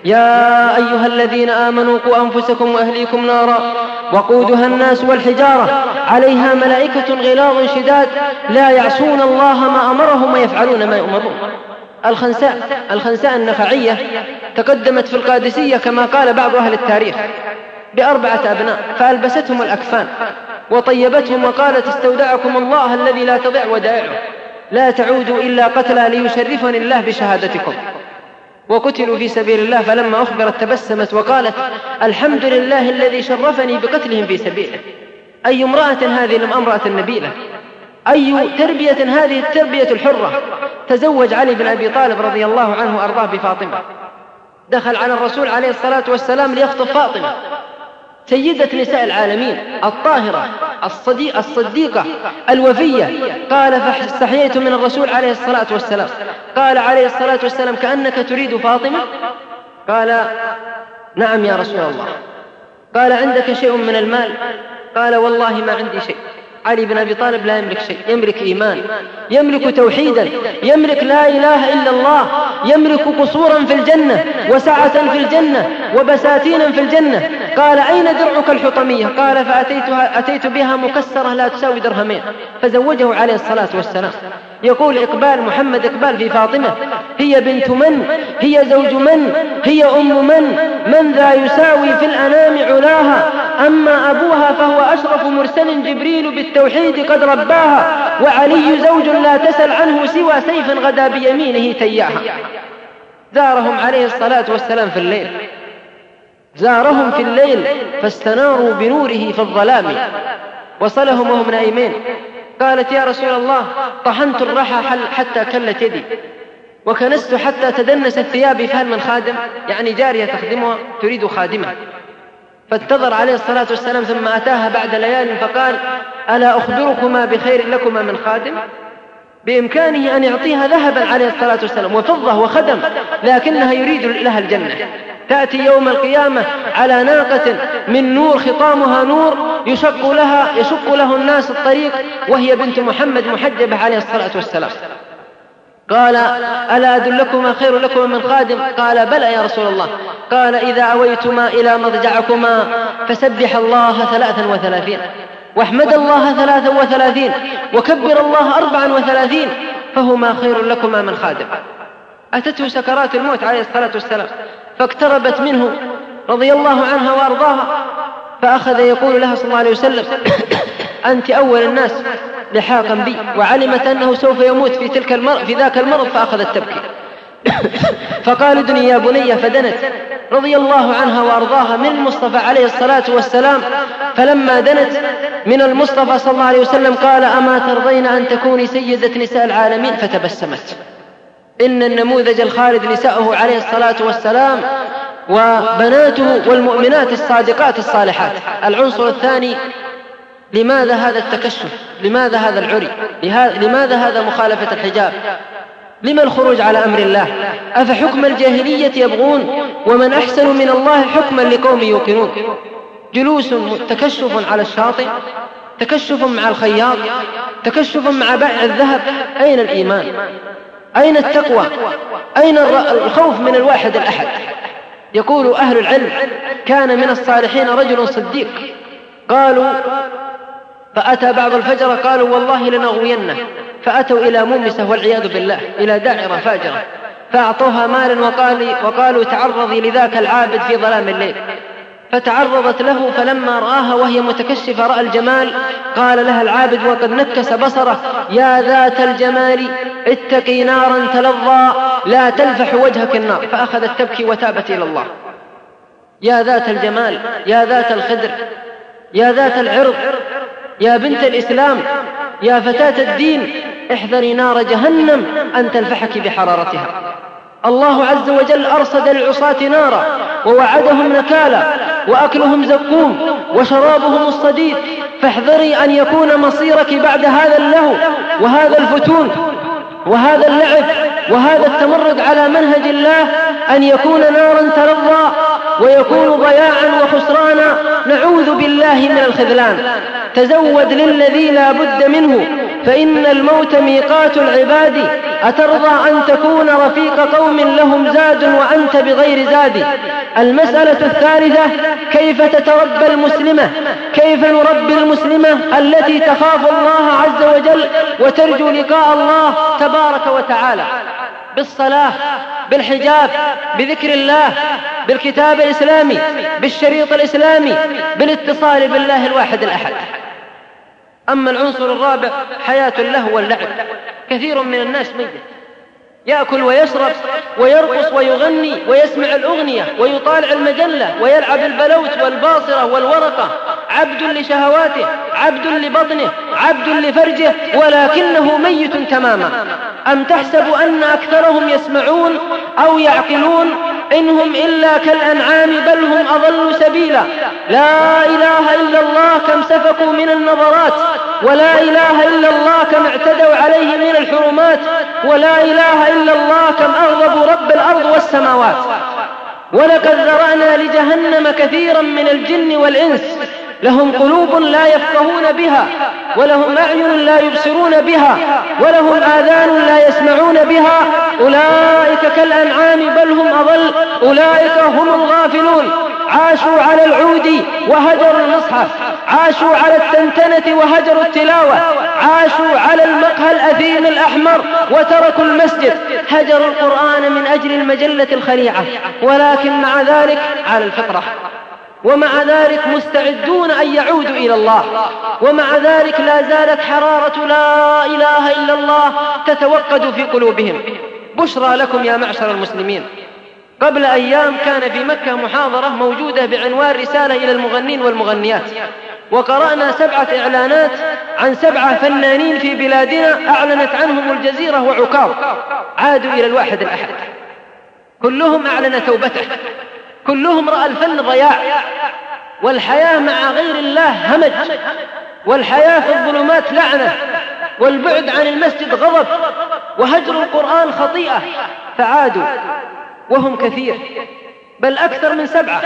يا أيها الذين آمنوا قوا أنفسكم وأهليكم نارا وقودها الناس والحجارة عليها ملائكة غلاظ شداد لا يعصون الله ما أمرهم ويفعلون ما يؤمرون. الخنساء الخنساء النخعية تقدمت في القادسية كما قال بعض أهل التاريخ بأربعة أبناء، فألبستهم الأكفان وطيبتهم وقالت استودعكم الله الذي لا تضيع ودائعه لا تعودوا إلا قتلى ليشرفني الله بشهادتكم. وقتلوا في سبيل الله، فلما أخبرت تبسمت وقالت الحمد لله الذي شرفني بقتلهم في سبيله. أي امرأة هذه لم امرأة نبيلة، أي تربية هذه التربية الحرة. تزوج علي بن أبي طالب رضي الله عنه وأرضاه بفاطمة، دخل على الرسول عليه الصلاة والسلام ليخطب فاطمة سيدة نساء العالمين الطاهرة الصديقة الوفية. قال فاستحييت من الرسول عليه الصلاة والسلام. قال عليه الصلاة والسلام كأنك تريد فاطمة؟ قال نعم يا رسول الله. قال عندك شيء من المال؟ قال والله ما عندي شيء. علي بن أبي طالب لا يملك شيء، يملك إيمان، يملك توحيدا، يملك لا إله إلا الله، يملك قصورا في الجنة وسعة في الجنة وبساتينا في الجنة. قال أين درعك الحطمية؟ قال فأتيتها أتيت بها مكسرة لا تساوي درهمين، فزوجه عليه الصلاة والسلام. يقول إقبال محمد إقبال في فاطمة هي بنت من؟ هي زوج من؟ هي أم من؟ من ذا يساوي في الأنام علاها؟ أما أبوها فهو أشرف مرسل جبريل بالتوحيد قد رباها، وعلي زوج لا تسل عنه سوى سيف غدا بيمينه تياها. زارهم عليه الصلاة والسلام في الليل، زارهم في الليل فاستناروا بنوره في الظلام، وصلهم وهم نائمين. قالت يا رسول الله طحنت الرحى حتى كلت يدي وكنست حتى تدنست ثيابي، فهل من خادم؟ يعني جارية تخدمها تريد خادمة. فانتظر عليه الصلاة والسلام ثم أتاها بعد ليال فقال ألا أخبركما بخير لكما من خادم؟ بإمكانه أن يعطيها ذهبا عليه الصلاة والسلام وفضة وخدم، لكنها يريد لها الجنة. تأتي يوم القيامة على ناقة من نور خطامها نور يشق لها يشق له الناس الطريق، وهي بنت محمد محجبة عليه الصلاة والسلام. قال ألا أدلكما خير لكما من خادم؟ قال بلى يا رسول الله. قال إذا أويتما إلى مضجعكما فسبح الله ثلاثا وثلاثين واحمد الله ثلاثا وثلاثين وكبر الله أربعا وثلاثين فهما خير لكما من خادم. أتته سكرات الموت عليه الصلاة والسلام فاقتربت منه رضي الله عنها وأرضاها، فأخذ يقول لها صلى الله عليه وسلم أنت أول الناس لحاقا بي، وعلمت أنه سوف يموت في تلك المرض في ذاك المرض فأخذت تبكي. فقال ادني يا بني، فدنت رضي الله عنها وأرضاها من المصطفى عليه الصلاة والسلام. فلما دنت من المصطفى صلى الله عليه وسلم قال أما ترضين أن تكوني سيدة نساء العالمين؟ فتبسمت. إن النموذج الخالد نساءه عليه الصلاة والسلام وبناته والمؤمنات الصادقات الصالحات. العنصر الثاني لماذا هذا التكشف؟ لماذا هذا العري؟ لماذا هذا مخالفة الحجاب؟ لما الخروج على أمر الله؟ أفحكم الجاهلية يبغون ومن أحسن من الله حكما لقوم يوقنون. جلوس تكشف على الشاطئ، تكشف مع الخياط، تكشف مع بائع الذهب. أين الإيمان؟ أين التقوى؟ أين الخوف من الواحد الأحد؟ يقول أهل العلم كان من الصالحين رجل صديق، قالوا فأتى بعض الفجر قالوا والله لنغوينه، فأتوا إلى ممسة والعياذ بالله إلى داعرة فاجرة فأعطوها مالا وقال وقالوا تعرضي لذاك العابد في ظلام الليل، فتعرضت له فلما رآها وهي متكشفة رأى الجمال قال لها العابد وقد نكس بصره يا ذات الجمال اتقي نارا تلظى لا تلفح وجهك النار، فأخذت تبكي وتابت إلى الله. يا ذات الجمال، يا ذات الخدر، يا ذات العرض، يا بنت الإسلام، يا فتاة الدين، احذري نار جهنم أن تلفحك بحرارتها. الله عز وجل أرصد للعصاة نارا ووعدهم نكالا، وأكلهم زقوم وشرابهم الصديد، فاحذري أن يكون مصيرك بعد هذا اللهو وهذا الفتون وهذا اللعب وهذا التمرد على منهج الله أن يكون نارا تلظى ويكون ضياعا وخسرانا، نعوذ بالله من الخذلان. تزود للذي لا بد منه، فإن الموت ميقات العباد. أترضى أن تكون رفيق قوم لهم زاد وأنت بغير زاد؟ المسألة الثالثة: كيف تتربى المسلمة؟ كيف نربي المسلمة التي تخاف الله عز وجل وترجو لقاء الله تبارك وتعالى؟ بالصلاة، بالحجاب، بذكر الله، بالكتاب الإسلامي، بالشريط الإسلامي، بالاتصال بالله الواحد الأحد. أما العنصر الرابع: حياة اللهو واللعب. كثير من الناس ميت، يأكل ويشرب ويرقص ويغني ويسمع الأغنية ويطالع المجلة ويلعب البلوت والباصرة والورقة، عبد لشهواته، عبد لبطنه، عبد لفرجه، ولكنه ميت تماما. أم تحسب أن أكثرهم يسمعون أو يعقلون؟ إنهم إلا كالأنعام بل هم أضل سبيلا. لا إله إلا الله كم سفكوا من النظرات، ولا إله إلا الله كم اعتدوا عليه من الحرمات، ولا إله إلا الله كم أغضبوا رب الأرض والسماوات. ولقد ذرأنا لجهنم كثيرا من الجن والإنس، لهم قلوب لا يفقهون بها، ولهم أعين لا يبصرون بها، ولهم آذان لا يسمعون بها، أولئك كالأنعام بل هم أضل، أولئك هم الغافلون. عاشوا على العود وهجروا المصحف، عاشوا على التنتنة وهجروا التلاوة، عاشوا على المقهى الأثيم الأحمر وتركوا المسجد، هجروا القرآن من أجل المجلة الخليعة، ولكن مع ذلك على الفطرة، ومع ذلك مستعدون أن يعودوا إلى الله، ومع ذلك لا زالت حرارة لا إله إلا الله تتوقد في قلوبهم. بشرى لكم يا معشر المسلمين، قبل أيام كان في مكة محاضرة موجودة بعنوان رسالة إلى المغنين والمغنيات، وقرأنا سبعة إعلانات عن سبعة فنانين في بلادنا أعلنت عنهم الجزيرة وعكاظ، عادوا إلى الواحد الأحد، كلهم أعلن توبته، كلهم رأى الفن ضياع، والحياة مع غير الله همج، والحياة في الظلمات لعنة، والبعد عن المسجد غضب، وهجر القرآن خطيئة، فعادوا وهم كثير بل أكثر من سبعة،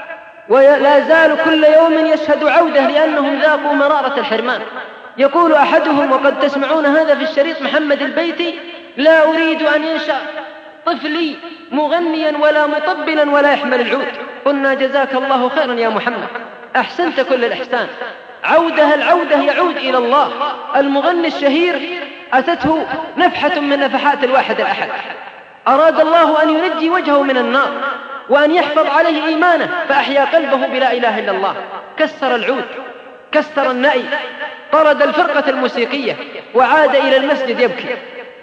ولا زالوا كل يوم يشهد عودة لأنهم ذاقوا مرارة الحرمان. يقول أحدهم، وقد تسمعون هذا في الشريط، محمد البيتي: لا أريد أن ينشأ طفلي مغنيا ولا مطبلا ولا يحمل العود. قلنا جزاك الله خيرا يا محمد، أحسنت كل الإحسان. عودها العودة يعود إلى الله. المغني الشهير أتته نفحة من نفحات الواحد الأحد، أراد الله أن ينجي وجهه من النار وأن يحفظ عليه إيمانه، فأحيا قلبه بلا إله إلا الله، كسر العود، كسر النأي، طرد الفرقة الموسيقية، وعاد إلى المسجد يبكي.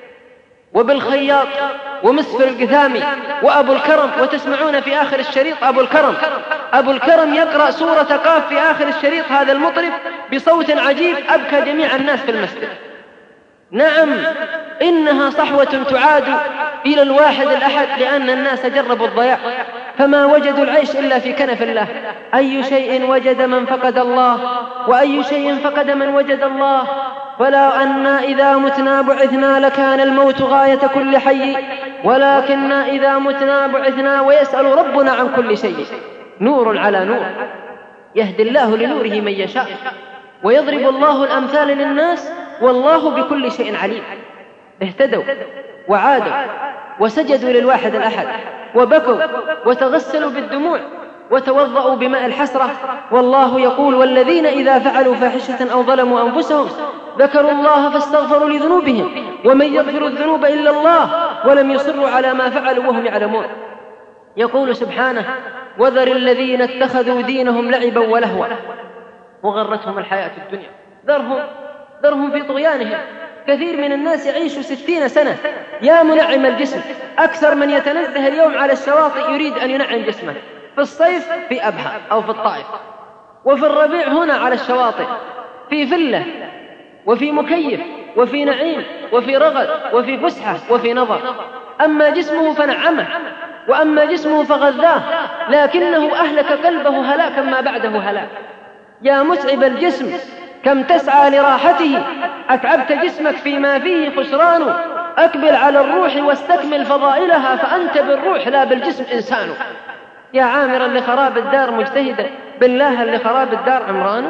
وبالخياط ومسفر القثامي وأبو الكرم، وتسمعون في آخر الشريط أبو الكرم أبو الكرم يقرأ سورة قاف في آخر الشريط، هذا المطرب بصوت عجيب أبكى جميع الناس في المسجد. نعم، إنها صحوة تعاد إلى الواحد الأحد، لأن الناس جربوا الضياع فما وجدوا العيش إلا في كنف الله. أي شيء وجد من فقد الله، وأي شيء فقد من وجد الله. ولو أنا إذا متنا بعثنا لكان الموت غاية كل حي، ولكننا إذا متنا بعثنا ويسأل ربنا عن كل شيء. نور على نور، يهدي الله لنوره من يشاء، ويضرب الله الأمثال للناس، والله بكل شيء عليم. اهتدوا وعادوا وسجدوا للواحد الأحد، وبكوا وتغسلوا بالدموع، وتوضأوا بماء الحسرة. والله يقول: والذين إذا فعلوا فاحشة أو ظلموا أنفسهم ذكروا الله فاستغفروا لذنوبهم ومن يغفر الذنوب إلا الله ولم يصروا على ما فعلوا وهم يعلمون. يقول سبحانه: وذر الذين اتخذوا دينهم لعبا ولهوا وغرتهم الحياة الدنيا. ذرهم ذرهم في طغيانهم. كثير من الناس يعيش ستين سنة. يا منعم الجسم، أكثر من يتنزه اليوم على الشواطئ يريد أن ينعم جسمه، في الصيف في أبها أو في الطائف، وفي الربيع هنا على الشواطئ في فلة وفي مكيف وفي نعيم وفي رغد وفي فسحة وفي نظر. أما جسمه فنعمه، وأما جسمه فغذاه، لكنه أهلك قلبه هلاكا ما بعده هلاك. يا متعب الجسم كم تسعى لراحته، أتعبت جسمك فيما فيه خسران. أقبل على الروح واستكمل فضائلها، فأنت بالروح لا بالجسم إنسان. يا عامرا لخراب الدار مجتهدا، بالله لخراب الدار عمران.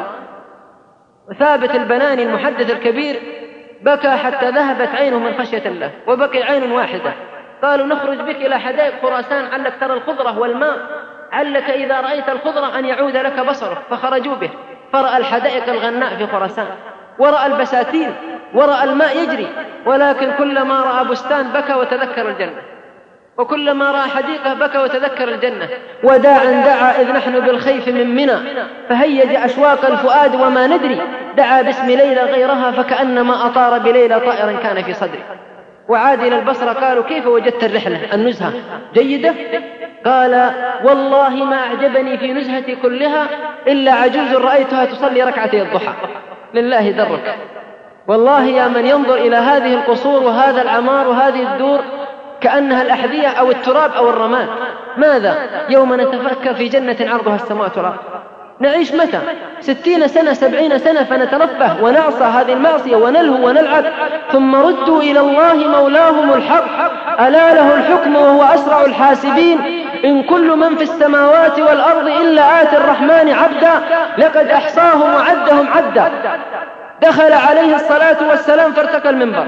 وثابت البناني المحدث الكبير بكى حتى ذهبت عينه من خشية الله، وبقي عين واحدة. قالوا نخرج بك إلى حدائق خراسان علك ترى الخضرة والماء، علك إذا رأيت الخضرة أن يعود لك بصرك. فخرجوا به فرأى الحدائق الغناء في خراسان، ورأى البساتين، ورأى الماء يجري، ولكن كلما رأى بستان بكى وتذكر الجنة، وكلما رأى حديقة بكى وتذكر الجنة. وداعا دعا إذ نحن بالخيف من منى، فهيج أشواق الفؤاد وما ندري. دعا باسم ليلى غيرها، فكأنما أطار بليلى طائرا كان في صدري. وعاد إلى البصرة قالوا كيف وجدت الرحلة النزهة جيدة؟ قال والله ما أعجبني في نزهتي كلها إلا عجوز رأيتها تصلي ركعتي الضحى. لله درك. والله يا من ينظر إلى هذه القصور وهذا العمار وهذه الدور كأنها الأحذية أو التراب أو الرماد، ماذا يوم نتفكر في جنة عرضها السماوات والأرض؟ نعيش متى؟ ستين سنة سبعين سنة فنترفه ونعصى هذه المعصية ونلهو ونلعب، ثم ردوا إلى الله مولاهم الحق، ألا له الحكم وهو أسرع الحاسبين. إن كل من في السماوات والأرض إلا آتي الرحمن عبدا، لقد أحصاهم وعدهم عدا. دخل عليه الصلاة والسلام فارتقى المنبر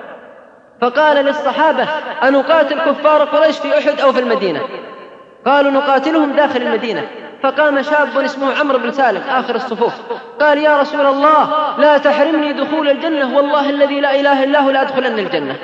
فقال للصحابة أنقاتل كفار قريش في أحد أو في المدينة؟ قالوا نقاتلهم داخل المدينة. فقام شاب اسمه عمرو بن سالم آخر الصفوف قال يا رسول الله لا تحرمني دخول الجنة، والله الذي لا إله إلا هو لا أدخلن الجنة،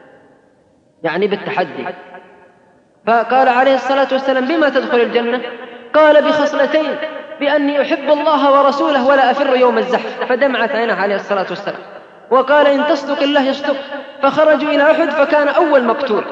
يعني بالتحدي. فقال عليه الصلاة والسلام بما تدخل الجنة؟ قال بخصلتين، بأني أحب الله ورسوله ولا أفر يوم الزحف. فدمعت عينه عليه الصلاة والسلام وقال إن تصدق الله يصدق. فخرجوا إلى أحد فكان أول مقتول.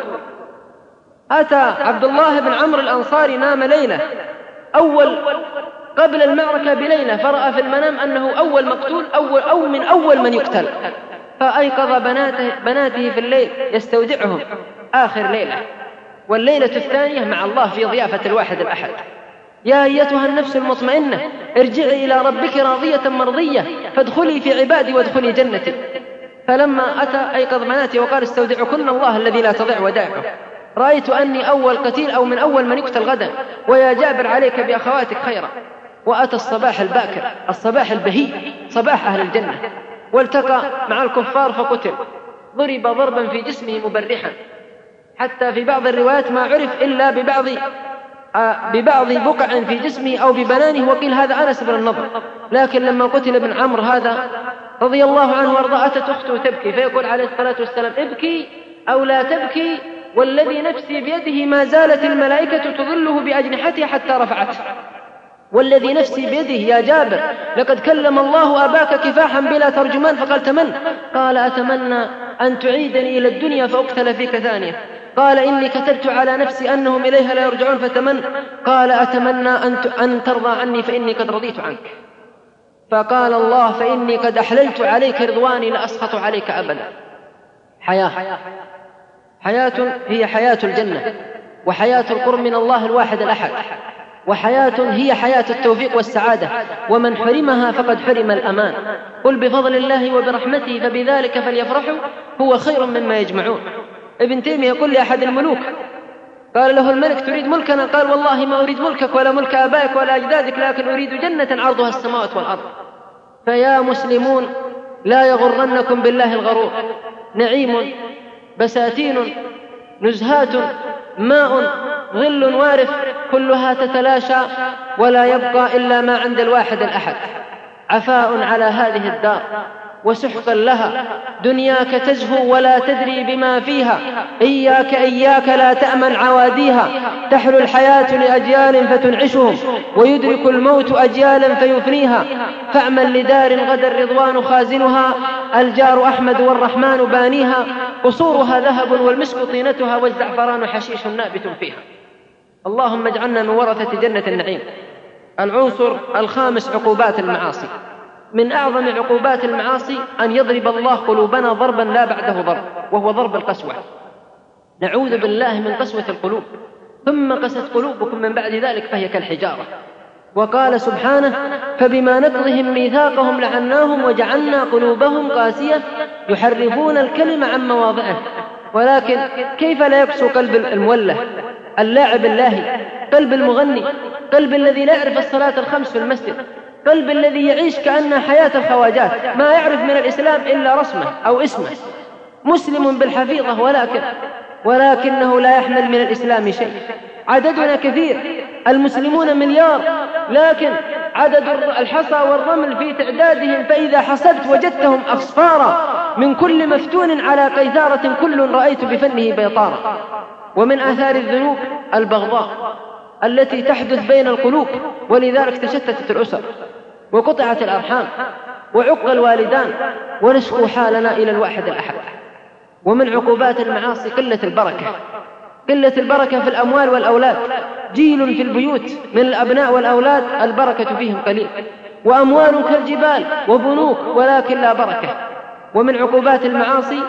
أتى عبد الله بن عمرو الأنصاري نام ليلة أول قبل المعركة بليلة، فرأى في المنام أنه أول مقتول أول أو من أول من يقتل، فأيقظ بناته, بناته في الليل يستودعهم آخر ليلة، والليلة الثانية مع الله في ضيافة الواحد الأحد. يا أيتها النفس المطمئنة ارجعي إلى ربك راضية مرضية فادخلي في عبادي وادخلي جنتي. فلما أتى أيقظ بناته وقال استودعكن الله الذي لا تضيع ودائعه، رأيت أني أول قتيل أو من أول من يقتل غدا، ويا جابر عليك بأخواتك خيرا. وأتى الصباح الباكر الصباح البهي صباح أهل الجنة، والتقى مع الكفار فقتل، ضرب ضربا في جسمه مبرحا، حتى في بعض الروايات ما عرف إلا ببعض ببعض بقع في جسمه أو ببنانه، وقيل هذا أنس بن النضر. لكن لما قتل ابن عمرو هذا رضي الله عنه وارضاه أتت أخته تبكي، فيقول عليه الصلاة والسلام ابكي أو لا تبكي، والذي نفسي بيده ما زالت الملائكة تظله بأجنحتها حتى رفعته، والذي نفسي بيده يا جابر لقد كلم الله أباك كفاحا بلا ترجمان. فقال تمنى، قال أتمنى أن تعيدني إلى الدنيا فأقتل فيك ثانية. قال إني كتبت على نفسي أنهم إليها لا يرجعون فتمنى. قال أتمنى أن ترضى عني فإني قد رضيت عنك. فقال الله فإني قد أحللت عليك رضواني لا أسخط عليك أبدا. حياة حياة هي حياة الجنة، وحياة القرب من الله الواحد الأحد، وحياة هي حياة التوفيق والسعادة، ومن حرمها فقد حرم الأمان. قل بفضل الله وبرحمته فبذلك فليفرحوا هو خير مما يجمعون. ابن تيمية يقول لأحد الملوك قال له الملك تريد ملكنا؟ قال والله ما أريد ملكك ولا ملك آبائك ولا أجدادك، لكن أريد جنة عرضها السماوات والأرض. فيا مسلمون لا يغرنكم بالله الغرور، نعيم بساتين نزهات ماء ظل وارف كلها تتلاشى ولا يبقى إلا ما عند الواحد الأحد. عفاء على هذه الدار وسحقا لها، دنياك تزهو ولا تدري بما فيها، إياك إياك لا تأمن عواديها. تحلو الحياة لأجيال فتنعشهم، ويدرك الموت أجيالا فيفنيها. فاعمل لدار غدا الرضوان خازنها، الجار أحمد والرحمن بانيها. قصورها ذهب والمسك طينتها، والزعفران حشيش نابت فيها. اللهم اجعلنا من ورثة جنة النعيم. العنصر الخامس عقوبات المعاصي. من أعظم عقوبات المعاصي أن يضرب الله قلوبنا ضربا لا بعده ضرب، وهو ضرب القسوة. نعوذ بالله من قسوة القلوب. ثم قست قلوبكم من بعد ذلك فهي كالحجارة. وقال سبحانه: فبما نقضهم ميثاقهم لعناهم وجعلنا قلوبهم قاسية يحرفون الكلم عن مواضعه. ولكن كيف لا يقسو قلب الموله، اللاعب اللاهي، قلب المغني، قلب الذي لا يعرف الصلاة الخمس في المسجد، قلب الذي يعيش كأنها حياة الخواجات، ما يعرف من الإسلام إلا رسمه أو اسمه، مسلم بالحفيظة ولكن ولكنه لا يحمل من الإسلام شيء. عددنا كثير، المسلمون مليار، لكن عدد الحصى والرمل في تعدادهم فإذا حسبت وجدتهم أصفارا، من كل مفتون على قيثارة كل رأيت بفنه بيطارا. ومن آثار الذنوب البغضاء التي تحدث بين القلوب، ولذلك تشتتت الأسر وقطعت الأرحام وعق الوالدان، ونشكو حالنا إلى الواحد الأحد. ومن عقوبات المعاصي قلة البركة، قلة البركة في الأموال والأولاد. جيل في البيوت من الأبناء والأولاد البركة فيهم قليل، وأموال كالجبال وبنوك ولكن لا بركة. ومن عقوبات المعاصي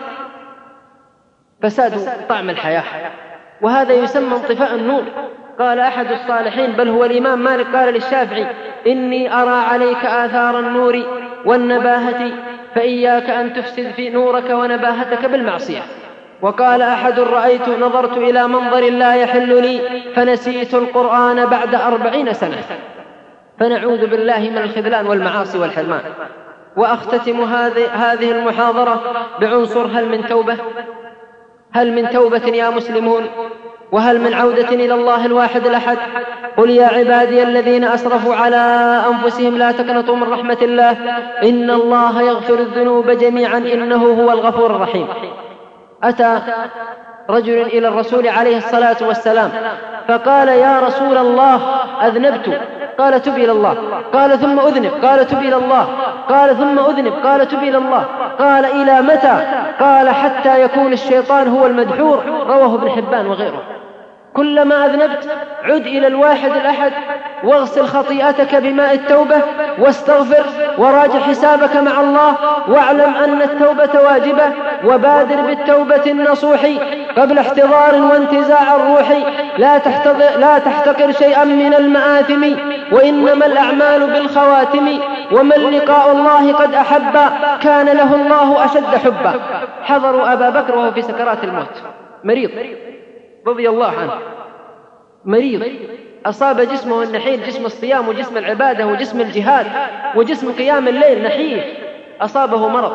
فساد طعم الحياة، وهذا يسمى انطفاء النور. قال أحد الصالحين بل هو الإمام مالك قال للشافعي: إني أرى عليك آثار النور والنباهة، فإياك أن تفسد في نورك ونباهتك بالمعصية. وقال أحد: رأيت نظرت إلى منظر لا يحل لي فنسيت القرآن بعد أربعين سنة. فنعوذ بالله من الخذلان والمعاصي والحرمان. وأختتم هذه المحاضرة بعنصر: هل من توبة؟ هل من توبة يا مسلمون؟ وهل من عودة إلى الله الواحد الأحد؟ قل يا عبادي الذين أسرفوا على أنفسهم لا تقنطوا من رحمة الله إن الله يغفر الذنوب جميعا إنه هو الغفور الرحيم. أتى رجل إلى الرسول عليه الصلاة والسلام فقال: يا رسول الله أذنبت. قال: تب إلى الله. قال: ثم أذنب. قال: تب إلى الله. قال: ثم أذنب. قال: تب إلى الله. قال: إلى متى؟ قال: حتى يكون الشيطان هو المدحور. رواه ابن حبان وغيره. كلما أذنبت عد إلى الواحد الأحد، واغسل خطيئتك بماء التوبة، واستغفر، وراجع حسابك مع الله، واعلم أن التوبة واجبة، وبادر بالتوبة النصوح قبل احتضار وانتزاع الروح. لا تحتقر, لا تحتقر شيئا من المآثم، وإنما الأعمال بالخواتم. ومن لقاء الله قد أحب كان له الله أشد حبا. حضروا أبا بكر وهو في سكرات الموت، مريض رضي الله عنه، مريض أصاب جسمه النحيف، جسم الصيام وجسم العبادة وجسم الجهاد وجسم قيام الليل، نحيف أصابه مرض.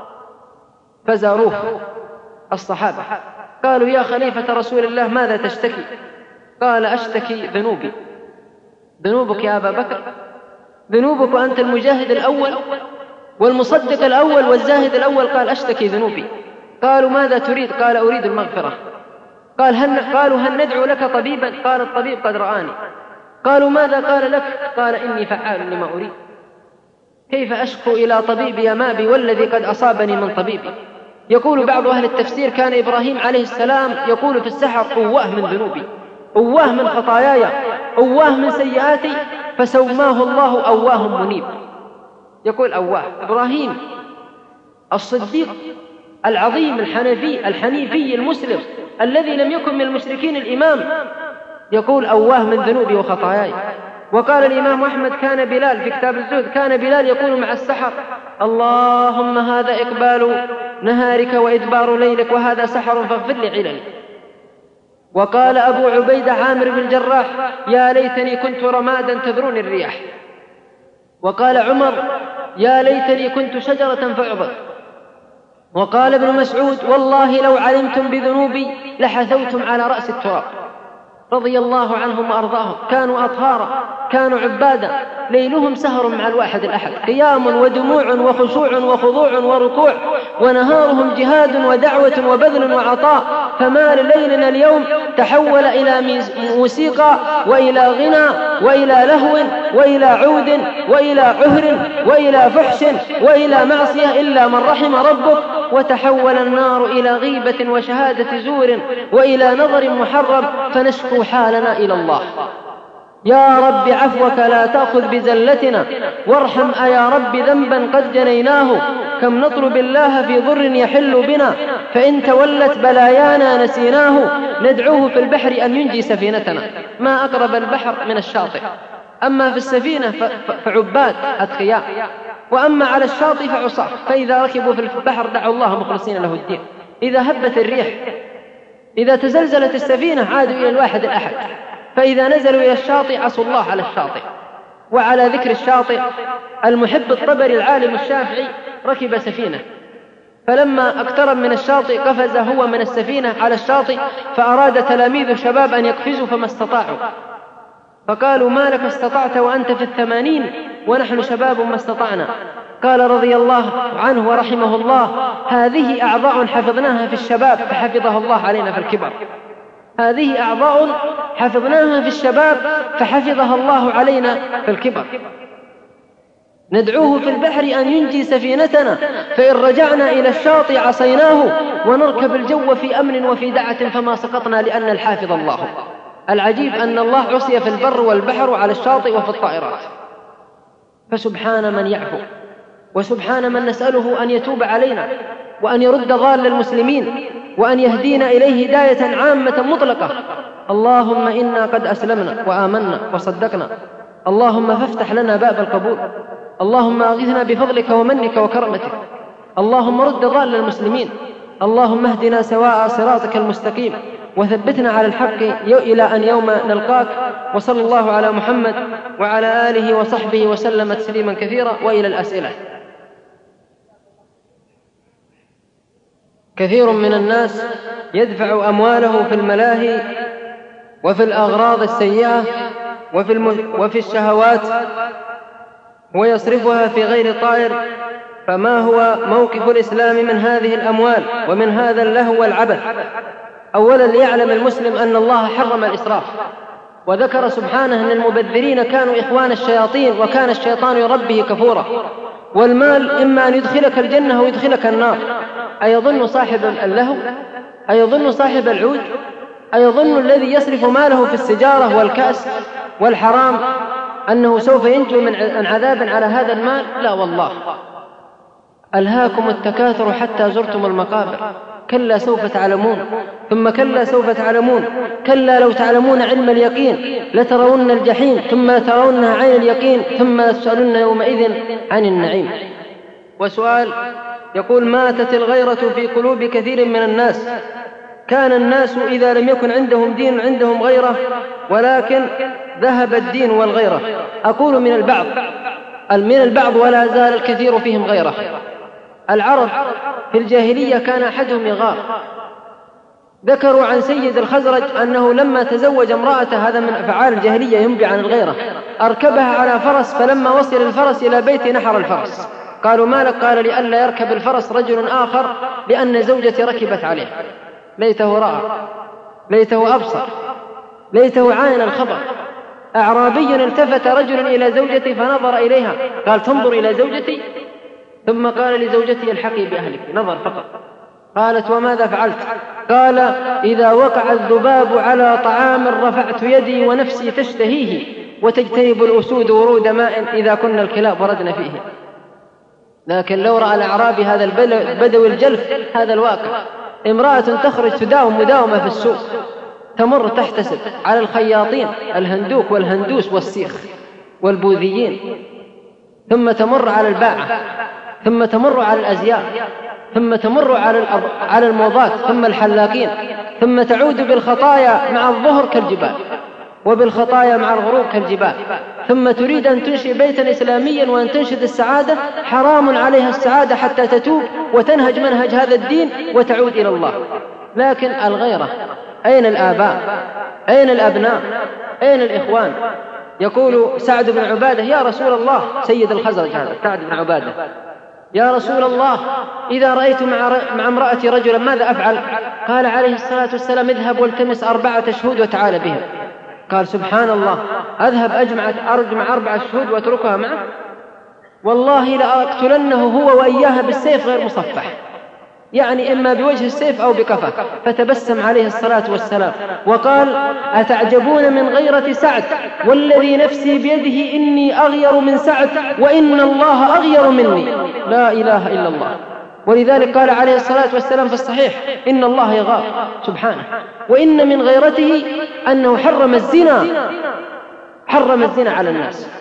فزاروه الصحابة قالوا: يا خليفة رسول الله ماذا تشتكي؟ قال: أشتكي ذنوبي. ذنوبك يا أبا بكر؟ ذنوبك وأنت المجاهد الأول والمصدق الأول والزاهد الأول. قال: أشتكي ذنوبي. قالوا: ماذا تريد؟ قال: أريد المغفرة. قال هل قالوا: هل ندعو لك طبيبا؟ قال: الطبيب قد رآني. قالوا: ماذا قال لك؟ قال: إني فعال لما أريد. كيف أشكو إلى طبيبي ما بي والذي قد أصابني من طبيبي؟ يقول بعض أهل التفسير: كان إبراهيم عليه السلام يقول في السحر: أواه من ذنوبي، أواه من خطاياي، أواه من سيئاتي، فسماه الله أواه منيب. يقول أواه إبراهيم الصديق العظيم الحنفي الحنيفي المسلم الذي لم يكن من المشركين الإمام، يقول: أواه من ذنوبي وخطاياي. وقال الإمام أحمد: كان بلال في كتاب الزهد، كان بلال يقول مع السحر: اللهم هذا إقبال نهارك وإدبار ليلك، وهذا سحر فاغفر لي عللي. وقال أبو عبيدة عامر بن الجراح: يا ليتني كنت رمادا تذروني الرياح. وقال عمر: يا ليتني كنت شجرة فأعبد. وقال ابن مسعود: والله لو علمتم بذنوبي لحثوتم على رأس التراب. رضي الله عنهم وأرضاهم، كانوا أطهارا، كانوا عبادا، ليلهم سهر مع الواحد الأحد، قيام ودموع وخشوع وخضوع وركوع، ونهارهم جهاد ودعوة وبذل وعطاء. فما ليلنا اليوم تحول إلى موسيقى وإلى غنى وإلى لهو وإلى عود وإلى عهر وإلى فحش وإلى معصية إلا من رحم ربك. وتحول النار إلى غيبة وشهادة زور وإلى نظر محرم، فنشكو حالنا إلى الله. يا رب عفوك لا تأخذ بزلتنا وارحم أيا رب ذنبا قد جنيناه. كم نطلب الله في ضر يحل بنا فإن تولت بلايانا نسيناه. ندعوه في البحر أن ينجي سفينتنا ما أقرب البحر من الشاطئ. أما في السفينة فعباد أتقياء، وأما على الشاطئ فعصاة، فإذا ركبوا في البحر دعوا الله مخلصين له الدين. إذا هبت الريح، إذا تزلزلت السفينة عادوا إلى الواحد الأحد، فإذا نزلوا إلى الشاطئ عصوا الله على الشاطئ. وعلى ذكر الشاطئ، المحب الطبري العالم الشافعي ركب سفينة، فلما اقترب من الشاطئ قفز هو من السفينة على الشاطئ، فأراد تلاميذ الشباب أن يقفزوا فما استطاعوا، فقالوا ما لك استطعت وأنت في الثمانين ونحن شباب ما استطعنا؟ قال رضي الله عنه ورحمه الله: هذه أعضاء حفظناها في الشباب فحفظها الله علينا في الكبر. هذه أعضاء حفظناها في الشباب فحفظها الله علينا في الكبر. ندعوه في البحر أن ينجي سفينتنا فإن رجعنا إلى الشاطئ عصيناه. ونركب الجو في أمن وفي دعة فما سقطنا لأن الحافظ الله. العجيب أن الله عصي في البر والبحر وعلى الشاطئ وفي الطائرات. فسبحان من يعفو، وسبحان من نسأله أن يتوب علينا وأن يرد ضال المسلمين وأن يهدينا إليه هداية عامة مطلقة. اللهم إنا قد أسلمنا وآمنا وصدقنا، اللهم فافتح لنا باب القبول، اللهم أغثنا بفضلك ومنك وكرمتك، اللهم رد ضال المسلمين، اللهم اهدنا سواء صراطك المستقيم وثبتنا على الحق إلى أن يوم نلقاك. وصلى الله على محمد وعلى آله وصحبه وسلم تسليما كثيرا. وإلى الأسئلة. كثير من الناس يدفع أمواله في الملاهي وفي الأغراض السيئة وفي, الم... وفي الشهوات ويصرفها في غير طائر، فما هو موقف الإسلام من هذه الأموال ومن هذا اللهو والعبث؟ أولا ليعلم المسلم أن الله حرم الإسراف، وذكر سبحانه أن المبذرين كانوا إخوان الشياطين وكان الشيطان يربه كفورا. والمال إما أن يدخلك الجنة أو يدخلك النار. أيظن صاحب اللهو، أيظن صاحب العود، أيظن الذي يصرف ماله في السجارة والكأس والحرام أنه سوف ينجو من عذاب على هذا المال؟ لا والله. ألهاكم التكاثر حتى زرتم المقابر، كلا سوف تعلمون ثم كلا سوف تعلمون، كلا لو تعلمون علم اليقين لترون الجحيم ثم لترونها عين اليقين ثم لتسألن يومئذ عن النعيم. وسؤال يقول: ماتت الغيرة في قلوب كثير من الناس. كان الناس إذا لم يكن عندهم دين عندهم غيرة، ولكن ذهب الدين والغيرة. أقول من البعض من البعض ولا زال الكثير فيهم غيرة. العرب في الجاهلية كان أحدهم يغار. ذكروا عن سيد الخزرج أنه لما تزوج امرأة، هذا من أفعال الجاهلية ينبي عن الغيرة، أركبها على فرس، فلما وصل الفرس إلى بيت نحر الفرس. قالوا: ما لك؟ قال: لئلا يركب الفرس رجل آخر لأن زوجتي ركبت عليه. ليته رأى، ليته أبصر، ليته عاين الخبر. أعرابي التفت رجل إلى زوجتي فنظر إليها، قال: تنظر إلى زوجتي؟ ثم قال لزوجتي: الحقي بأهلك. نظر فقط. قالت: وماذا فعلت؟ قال: إذا وقع الذباب على طعام رفعت يدي ونفسي تشتهيه، وتجتنب الأسود ورود ماء إذا كنا الكلاب وردنا فيه. لكن لو رأى الأعرابي هذا البدوي الجلف هذا الواقع، امرأة تخرج تداوم مداومة في السوق، تمر تحتسب على الخياطين الهندوك والهندوس والسيخ والبوذيين، ثم تمر على الباعة، ثم تمر على الأزياء، ثم تمر على على الموضات، ثم الحلاقين، ثم تعود بالخطايا مع الظهر كالجبال، وبالخطايا مع الغروب كالجبال، ثم تريد أن تنشئ بيتا إسلاميا وأن تنشد السعادة. حرام عليها السعادة حتى تتوب وتنهج منهج هذا الدين وتعود إلى الله. لكن الغيرة، أين الآباء؟ أين الأبناء؟ أين الإخوان؟ يقول سعد بن عبادة: يا رسول الله، سيد الخزرج هذا سعد بن عبادة، يا رسول الله، إذا رأيت مع امرأتي رجلا ماذا أفعل؟ قال عليه الصلاة والسلام: اذهب والتمس أربعة شهود وتعال بهم. قال: سبحان الله، أذهب أجمع أرجمع أربعة شهود وأتركها معه؟ والله لأقتلنه هو وإياها بالسيف غير مصفح. يعني إما بوجه السيف أو بكفه، فتبسم عليه الصلاة والسلام وقال: أتعجبون من غيرة سعد، والذي نفسي بيده إني أغير من سعد وإن الله أغير مني. لا إله إلا الله. ولذلك قال عليه الصلاة والسلام في الصحيح: إن الله يغار سبحانه، وإن من غيرته أنه حرم الزنا، حرم الزنا على الناس.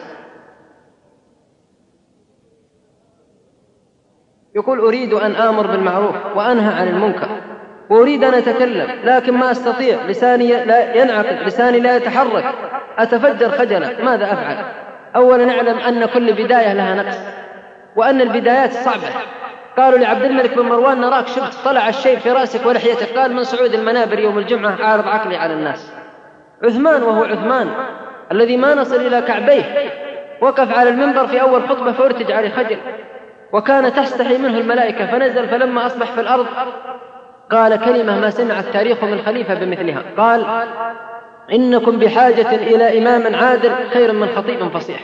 يقول: أريد أن آمر بالمعروف وأنهى عن المنكر، وأريد أن أتكلم لكن ما أستطيع، لساني لا ينعقد، لساني لا يتحرك، أتفجر خجلا، ماذا أفعل؟ أولا نعلم أن كل بداية لها نقص، وأن البدايات صعبة. قالوا لعبد الملك بن مروان: نراك شبت طلع الشيء في رأسك ولحيتك. قال: من صعود المنابر يوم الجمعة عارض عقلي على الناس. عثمان وهو عثمان الذي ما نصل إلى كعبيه وقف على المنبر في أول خطبة فارتج عليه خجل، وكان تستحي منه الملائكة، فنزل فلما أصبح في الأرض قال كلمة ما سمع التاريخ من خليفة بمثلها، قال: إنكم بحاجة إلى إمام عادل خير من خطيب فصيح.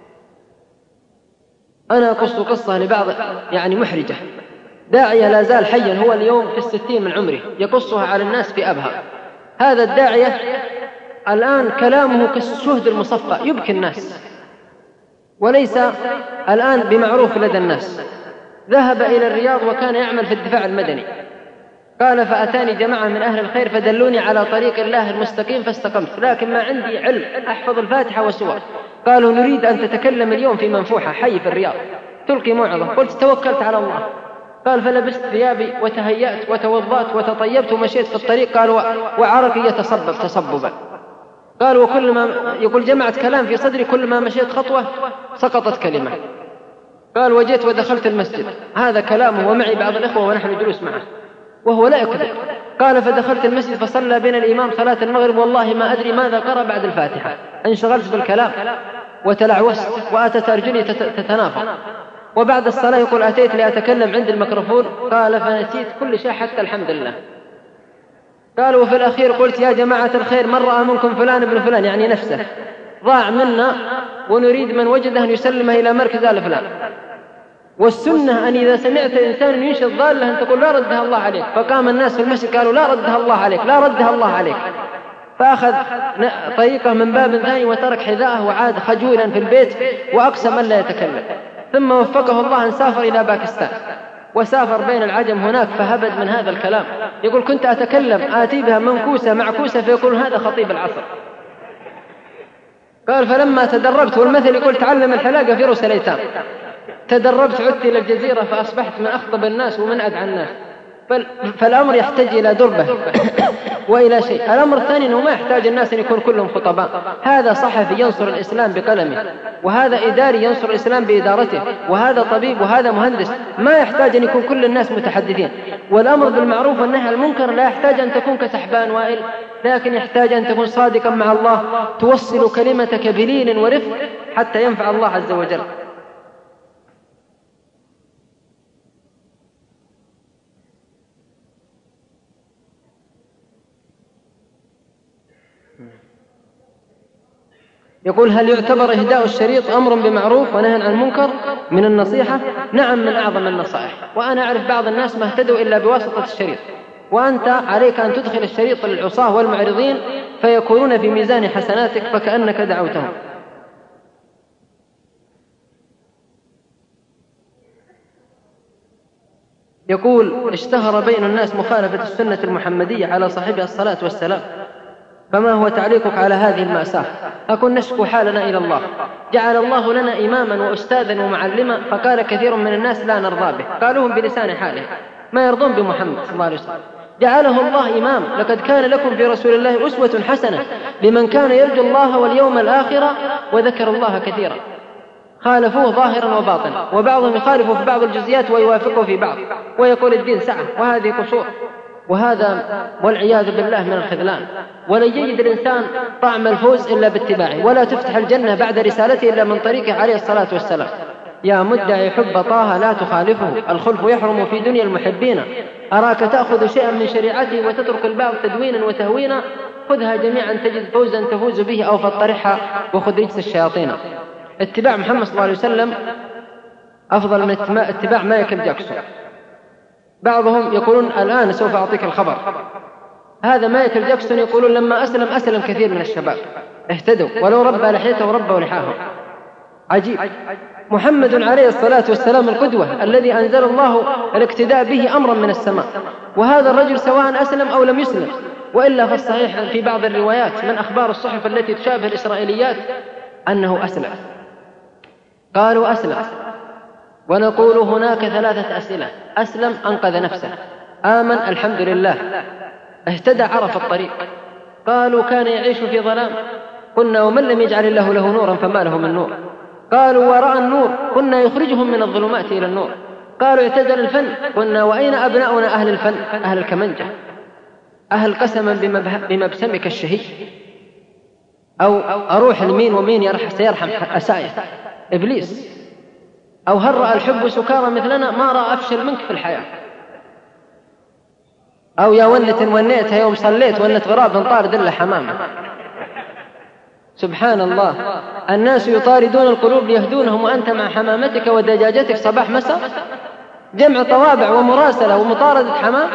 أنا أقص قصة لبعض يعني محرجة. داعية لا زال حيا، هو اليوم في الستين من عمره، يقصها على الناس في أبها. هذا الداعية الآن كلامه كالشهد المصفى، يبكي الناس، وليس الآن بمعروف لدى الناس. ذهب إلى الرياض وكان يعمل في الدفاع المدني. قال: فأتاني جماعة من أهل الخير فدلوني على طريق الله المستقيم فاستقمت، لكن ما عندي علم أحفظ الفاتحة والسور. قالوا: نريد أن تتكلم اليوم في منفوحة حي في الرياض، تلقي موعظة. قلت: توكلت على الله. قال: فلبست ثيابي وتهيأت وتوضأت وتطيبت ومشيت في الطريق. قال: وعرقي يتصبب تصببا. قال: وكل ما يقول جمعت كلام في صدري، كل ما مشيت خطوة سقطت كلمة. قال: وجيت ودخلت المسجد، هذا كلامه ومعي بعض الإخوة ونحن جلوس معه وهو لا يكذب. قال: فدخلت المسجد فصلى بين الإمام صلاة المغرب، والله ما أدري ماذا قرأ بعد الفاتحة، انشغلت بالكلام وتلعوست وأتت أرجلي تتنافر. وبعد الصلاة يقول: أتيت لأتكلم عند الميكروفون، قال: فنسيت كل شيء حتى الحمد لله. قال: وفي الأخير قلت: يا جماعة الخير، من رأى منكم فلان ابن فلان، يعني نفسه ضاع منا ونريد من وجده أن يسلمه إلى مركز آل فلان. والسنة أن إذا سمعت إنسان ينشد ضالة أن تقول: لا ردها الله عليك. فقام الناس في المسجد قالوا: لا ردها الله عليك، لا ردها الله عليك. فأخذ طريقه من باب ثاني وترك حذاءه وعاد خجولا في البيت وأقسم أن لا يتكلم. ثم وفقه الله أن سافر إلى باكستان وسافر بين العجم هناك، فهبد من هذا الكلام. يقول: كنت أتكلم آتي بها منكوسة معكوسة فيقول هذا خطيب العصر. قال: فلما تدربت، والمثل يقول: تعلم الحلاقة في رؤوس الأيتام. تدربت عدت إلى الجزيرة فأصبحت من أخطب الناس ومن أدعى الناس. فالأمر يحتاج إلى دربة وإلى شيء. الأمر الثاني أنه ما يحتاج الناس أن يكون كلهم خطباء. هذا صحفي ينصر الإسلام بقلمه، وهذا إداري ينصر الإسلام بإدارته، وهذا طبيب، وهذا مهندس. ما يحتاج أن يكون كل الناس متحدثين. والأمر بالمعروف والنهي عن المنكر لا يحتاج أن تكون كسحبان وائل، لكن يحتاج أن تكون صادقا مع الله، توصل كلمتك بلين ورفق حتى ينفع الله عز وجل. يقول: هل يعتبر إهداء الشريط أمر بمعروف ونهي عن المنكر من النصيحة؟ نعم، من أعظم النصائح. وأنا أعرف بعض الناس ما اهتدوا إلا بواسطة الشريط، وأنت عليك أن تدخل الشريط للعصاة والمعرضين فيكونون في ميزان حسناتك فكأنك دعوتهم. يقول: اشتهر بين الناس مخالفة السنة المحمدية على صاحبها الصلاة والسلام، فما هو تعليقك على هذه المأساة؟ أكون نشكو حالنا إلى الله. جعل الله لنا إماما وأستاذا ومعلما، فقال كثير من الناس لا نرضى به، قالوهم بلسان حاله، ما يرضون بمحمد صلى الله عليه وسلم. جعله الله إمام: لقد كان لكم في رسول الله أسوة حسنة لمن كان يرجو الله واليوم الآخر وذكر الله كثيرا. خالفوه ظاهرا وباطنا، وبعضهم يخالفه في بعض الجزئيات ويوافقه في بعض، ويقول الدين سعة، وهذه قصور، وهذا والعياذ بالله من الخذلان. ولن يجد الإنسان طعم الفوز إلا باتباعه، ولا تفتح الجنة بعد رسالته إلا من طريقه عليه الصلاة والسلام. يا مدعي حب طه لا تخالفه، الخلف يحرم في دنيا المحبين. أراك تأخذ شيئا من شريعته وتترك البعض تدوينا وتهوينا، خذها جميعا تجد فوزا تفوز به، أو فاطرحها وخذ رجس الشياطين. اتباع محمد صلى الله عليه وسلم أفضل من اتباع مايكل جاكسون. بعضهم يقولون الآن سوف أعطيك الخبر. هذا مايكل جاكسون يقولون لما أسلم أسلم كثير من الشباب اهتدوا ولو ربى لحيته وربوا لحاهم. عجيب. محمد عليه الصلاة والسلام القدوة الذي أنزل الله الاقتداء به أمرا من السماء، وهذا الرجل سواء أسلم أو لم يسلم. وإلا فالصحيح في بعض الروايات من أخبار الصحف التي تشابه الإسرائيليات أنه أسلم. قالوا أسلم، ونقول هناك ثلاثة أسئلة: أسلم أنقذ نفسه، آمن الحمد لله، اهتدى عرف الطريق. قالوا كان يعيش في ظلام، قلنا ومن لم يجعل الله له نورا فما له من نور. قالوا ورأى النور، قلنا يخرجهم من الظلمات إلى النور. قالوا اعتزل الفن، قلنا وأين أبناؤنا أهل الفن، أهل الكمنجة، أهل قسما بمبسمك الشهي، أو أروح لمين ومين يرح سيرحم أسايا إبليس، أو هل رأى الحب سكارى مثلنا، ما رأى أفشل منك في الحياة، أو يا ونة ونيتها يوم صليت ونة غراب طار دل حمامة. سبحان الله، الناس يطاردون القلوب ليهدونهم وأنت مع حمامتك ودجاجتك صباح مساء، جمع طوابع ومراسلة ومطاردة حمام.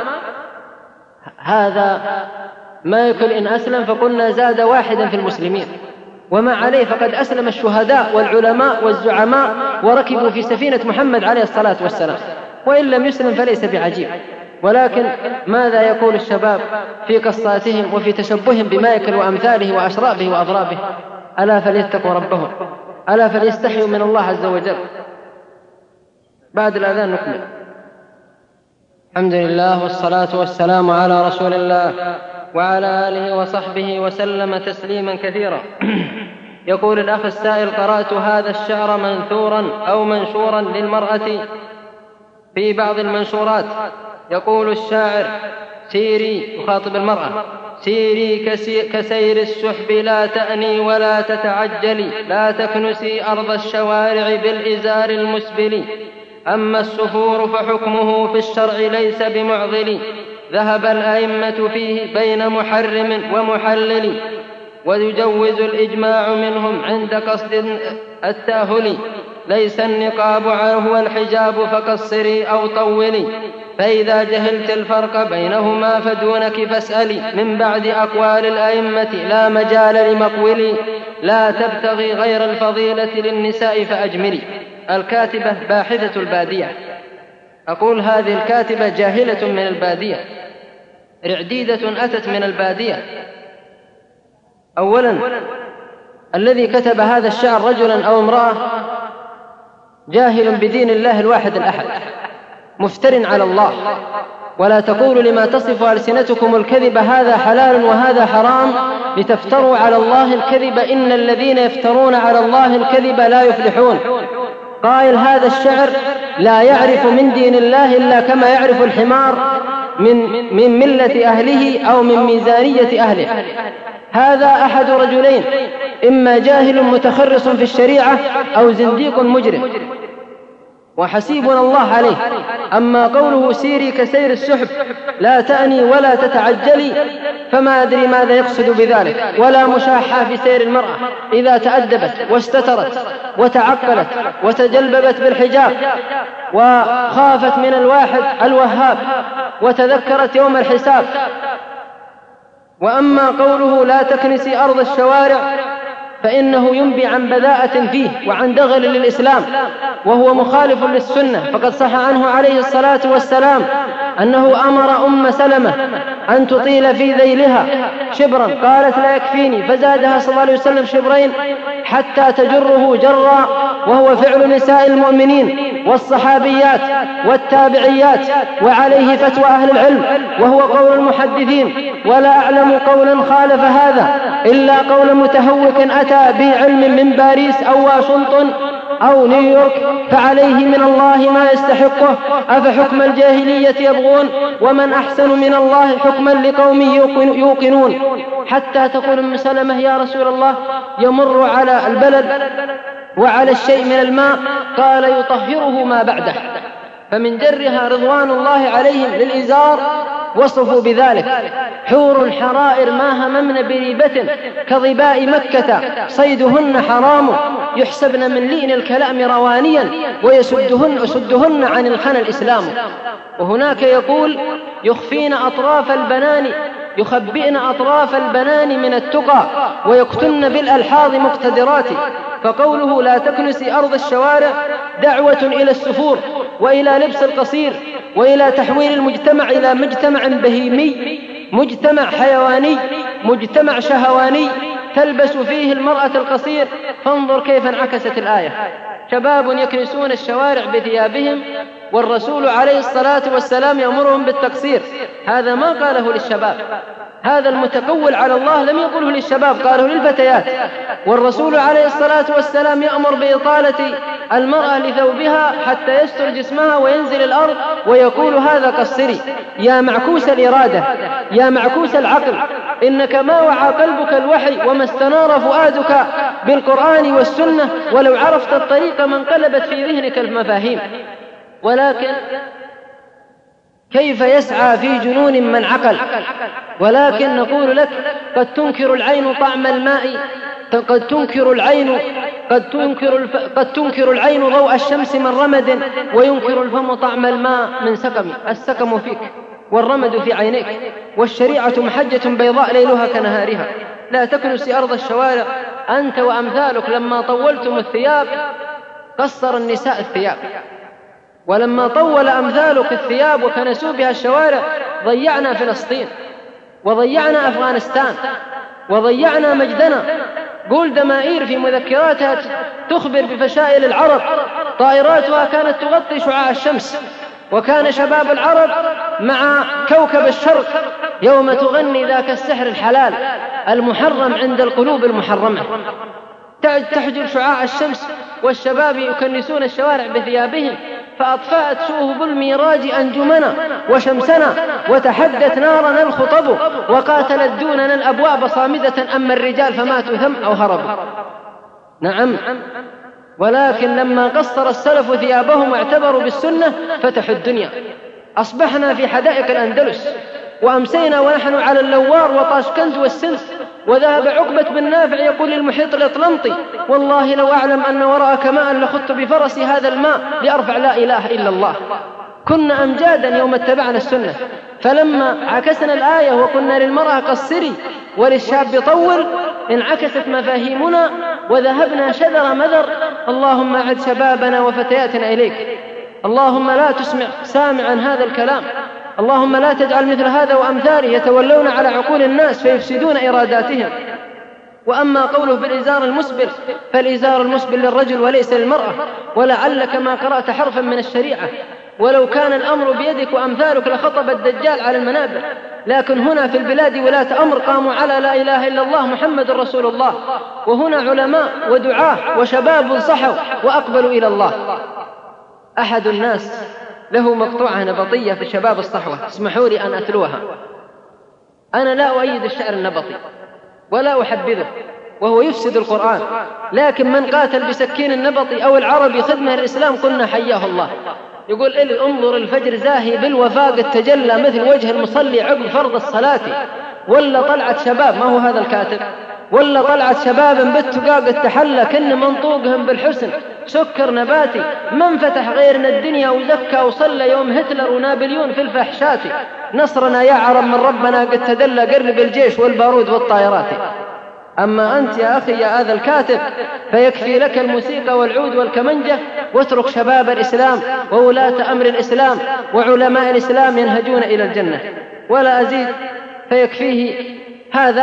هذا ما يكل إن أسلم فقلنا زاد واحدا في المسلمين، وما عليه فقد أسلم الشهداء والعلماء والزعماء وركبوا في سفينة محمد عليه الصلاة والسلام. وإن لم يسلم فليس بعجيب. ولكن ماذا يقول الشباب في قصاتهم وفي تشبههم بمايكل وأمثاله وأشرابه وأضرابه؟ ألا فليتقوا ربهم، ألا فليستحيوا من الله عز وجل. بعد الأذان نكمل. الحمد لله والصلاة والسلام على رسول الله وعلى آله وصحبه وسلم تسليما كثيرا. يقول الأخ السائل: قرأت هذا الشعر منثورا أو منشورا للمرأة في بعض المنشورات. يقول الشاعر: سيري، يخاطب المرأة، سيري كسير السحب لا تأني ولا تتعجلي، لا تكنسي أرض الشوارع بالإزار المسبل، أما السفور فحكمه في الشرع ليس بمعضل، ذهب الأئمة فيه بين محرم ومحلل، ويجوز الإجماع منهم عند قصد التاهل، ليس النقاب هو الحجاب فقصري أو طولي، فإذا جهلت الفرق بينهما فدونك فاسألي، من بعد أقوال الأئمة لا مجال لمقولي، لا تبتغي غير الفضيلة للنساء فأجملي. الكاتبة باحثة البادية، أقول هذه الكاتبة جاهلة من البادية، رعديدة أتت من البادية. أولا الذي كتب هذا الشعر رجلا أو امرأة جاهل بدين الله الواحد الأحد، مفتر على الله. ولا تقولوا لما تصف ألسنتكم الكذب هذا حلال وهذا حرام لتفتروا على الله الكذب، إن الذين يفترون على الله الكذب لا يفلحون. قائل هذا الشعر لا يعرف من دين الله إلا كما يعرف الحمار من, من ملة أهله أو من ميزانية أهله. هذا أحد رجلين: إما جاهل متخرص في الشريعة أو زنديق مجرم، وحسيبنا الله عليه. أما قوله سيري كسير السحب لا تأني ولا تتعجلي، فما أدري ماذا يقصد بذلك. ولا مشاحة في سير المرأة إذا تأدبت واستترت وتعقلت وتجلببت بالحجاب وخافت من الواحد الوهاب وتذكرت يوم الحساب. وأما قوله لا تكنسي أرض الشوارع فإنه ينبي عن بذاءة فيه وعن دغل للإسلام، وهو مخالف للسنة. فقد صح عنه عليه الصلاة والسلام أنه أمر أم سلمة أن تطيل في ذيلها شبرا، قالت لا يكفيني، فزادها صلى الله عليه وسلم شبرين حتى تجره جرا، وهو فعل نساء المؤمنين والصحابيات والتابعيات، وعليه فتوى أهل العلم، وهو قول المحدثين. ولا أعلم قولا خالف هذا إلا قول متهوك أتى بعلم من باريس أو واشنطن أو نيويورك، فعليه من الله ما يستحقه. أفحكم الجاهلية يبغون ومن أحسن من الله حكما لقوم يوقنون. حتى تقول أم سلمة يا رسول الله يمر على البلد وعلى الشيء من الماء، قال يطهره ما بعده. فمن جرها رضوان الله عليهم للإزار وصفوا بذلك: حور حرائر ما هممن بريبة كظباء مكة صيدهن حرام يحسبن من لين الكلام روانيا ويسدهن أسدهن عن الخنا الإسلام. وهناك يقول: يخفين أطراف البنان يخبئن أطراف البنان من التقى ويقتلن بالألحاظ مقتدرات. فقوله لا تكنسي أرض الشوارع دعوة إلى السفور وإلى لبس القصير وإلى تحويل المجتمع إلى مجتمع بهيمي، مجتمع حيواني، مجتمع شهواني تلبس فيه المرأة القصير. فانظر كيف انعكست الآية: شباب يكنسون الشوارع بثيابهم والرسول عليه الصلاة والسلام يأمرهم بالتقصير. هذا ما قاله للشباب، هذا المتقول على الله لم يقله للشباب، قاله للفتيات. والرسول عليه الصلاة والسلام يأمر بإطالة المرأة لثوبها حتى يستر جسمها وينزل الأرض ويقول: هذا قصري. يا معكوس الإرادة، يا معكوس العقل، إنك ما وعى قلبك الوحي وما استنار فؤادك بالقرآن والسنة ولو عرفت الطريق ما انقلبت في ذهنك المفاهيم. ولكن كيف يسعى في جنون من عقل؟ ولكن نقول لك: قد تنكر العين طعم الماء، قد تنكر العين قد تنكر الف... قد تنكر العين ضوء الشمس من رمد وينكر الفم طعم الماء من سقم. السقم فيك والرمد في عينيك، والشريعة محجة بيضاء ليلها كنهارها. لا تكنس أرض الشوارع. أنت وأمثالك لما طولتم الثياب قصر النساء الثياب، ولما طول أمثالك الثياب وكنسوا بها الشوارع ضيعنا فلسطين وضيعنا أفغانستان وضيعنا مجدنا. قول دمائير في مذكراتها تخبر بفشائل العرب، طائراتها كانت تغطي شعاع الشمس، وكان شباب العرب مع كوكب الشرق يوم تغني ذاك السحر الحلال المحرم عند القلوب المحرمة، تحجر شعاع الشمس والشباب يكنسون الشوارع بثيابهم. فأطفأت سوه بالميراج أنجمنا وشمسنا، وتحدت نارنا الخطب، وقاتلت دوننا الأبواب صامدة، أما الرجال فماتوا ثم أو هربوا. نعم، ولكن لما قصر السلف ثيابهم واعتبروا بالسنة فتحوا الدنيا. أصبحنا في حدائق الأندلس، وأمسينا ونحن على اللوار وطاشكند والسلس. وذهب عقبة بن نافع يقول للمحيط الأطلنطي: والله لو أعلم أن وراءك ماء لخضت بفرسي هذا الماء لأرفع لا إله إلا الله. كنا أمجادا يوم اتبعنا السنة. فلما عكسنا الآية وقلنا للمرأة قصري وللشاب طول انعكست مفاهيمنا وذهبنا شذر مذر. اللهم أعد شبابنا وفتياتنا إليك، اللهم لا تسمع سامعا هذا الكلام، اللهم لا تجعل مثل هذا وأمثاله يتولون على عقول الناس فيفسدون إراداتهم. وأما قوله بالإزار المسبل فالإزار المسبل للرجل وليس للمرأة، ولعلك ما قرأت حرفا من الشريعة. ولو كان الأمر بيدك وأمثالك لخطب الدجال على المنابر، لكن هنا في البلاد ولاة أمر قاموا على لا إله إلا الله محمد رسول الله، وهنا علماء ودعاة وشباب صحوا وأقبلوا إلى الله. أحد الناس له مقطوعة نبطية في شباب الصحوة، اسمحوا لي أن أتلوها. أنا لا أؤيد الشعر النبطي ولا أحبذه، وهو يفسد القرآن، لكن من قاتل بسكين النبطي أو العربي خدمة الإسلام قلنا حياه الله. يقول: إلي انظر الفجر زاهي بالوفاق تجلى مثل وجه المصلي عقب فرض الصلاة. ولا طلعت شباب، ما هو هذا الكاتب، ولا طلعت شباب بالتقاق التحلى كن منطوقهم بالحسن سكر نباتي. من فتح غيرنا الدنيا وزكى وصلى يوم هتلر ونابليون في الفحشات. نصرنا يا عرب من ربنا قد تدلى قرب الجيش والبارود والطائرات. أما أنت يا أخي يا هذا الكاتب فيكفي لك الموسيقى والعود والكمنجة، واترك شباب الإسلام وولاة أمر الإسلام وعلماء الإسلام ينهجون إلى الجنة. ولا أزيد، فيكفيه هذا.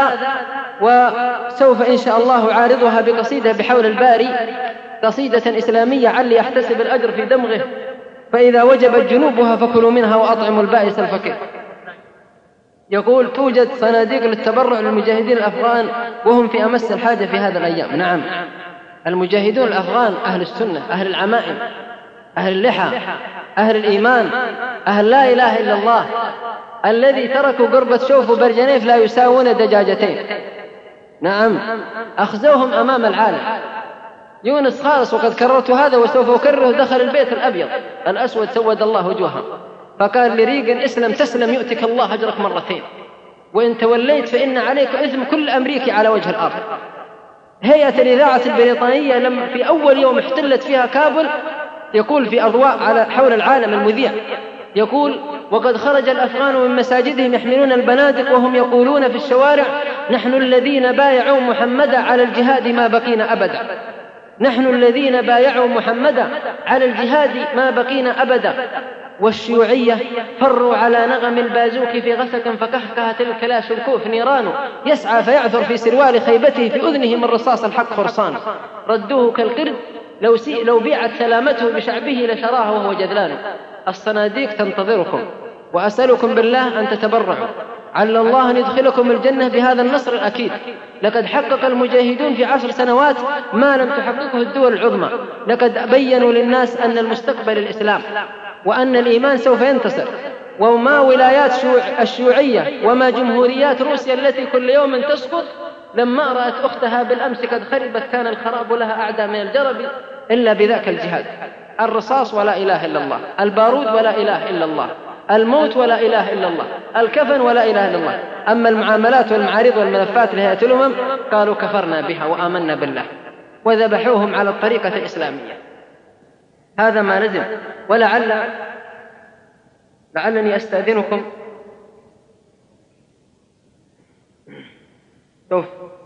وسوف إن شاء الله عارضها بقصيدة بحول الباري، قصيدة إسلامية علي يحتسب الأجر في دمغه، فإذا وجبت جنوبها فكلوا منها وأطعموا البائس الفقير. يقول: توجد صناديق للتبرع للمجاهدين الأفغان وهم في أمس الحاجة في هذا الأيام. نعم، المجاهدون الأفغان أهل السنة، أهل العمائم، أهل اللحى، أهل الإيمان، أهل لا إله إلا الله، الذي تركوا قربة شوف وبرجنيف لا يساوون دجاجتين. نعم، أخزوهم أمام العالم. يونس خالص وقد كررت هذا وسوف أكرره دخل البيت الأبيض الأسود سود الله وجوههم. فقال لريغن: اسلم تسلم يؤتك الله أجرك مرتين، وإن توليت فإن عليك إثم كل أمريكي على وجه الأرض. هيئة الإذاعة البريطانية لما في أول يوم احتلت فيها كابل يقول في أضواء على حول العالم المذيع يقول: وقد خرج الأفغان من مساجدهم يحملون البنادق وهم يقولون في الشوارع: نحن الذين بايعوا محمدا على الجهاد ما بقينا أبدا، نحن الذين بايعوا محمدا على الجهاد ما بقينا أبدا. والشيوعية فروا على نغم البازوك في غسك فكهكهت الكلاشنكوف نيران، يسعى فيعثر في سروال خيبته في أذنه من رصاص الحق فرسان. ردوه كالقرد لو, سي لو بيعت سلامته بشعبه لشراه وهو جذلان. الصناديق تنتظركم، وأسألكم بالله أن تتبرعوا على الله أن يدخلكم الجنة بهذا النصر الأكيد. لقد حقق المجاهدون في عشر سنوات ما لم تحققه الدول العظمى. لقد بيّنوا للناس أن المستقبل الإسلام، وأن الإيمان سوف ينتصر، وما ولايات الشيوعية وما جمهوريات روسيا التي كل يوم تسقط. لما رأت أختها بالأمس قد خربت كان الخراب لها أعدى من الجرب إلا بذاك الجهاد. الرصاص ولا إله إلا الله، البارود ولا إله إلا الله، الموت ولا إله إلا الله، الكفن ولا إله إلا الله. أما المعاملات والمعارض والملفات لهيئة الأمم قالوا كفرنا بها وآمنا بالله، وذبحوهم على الطريقة الإسلامية. هذا ما لزم. ولعل لعلني أستأذنكم شوف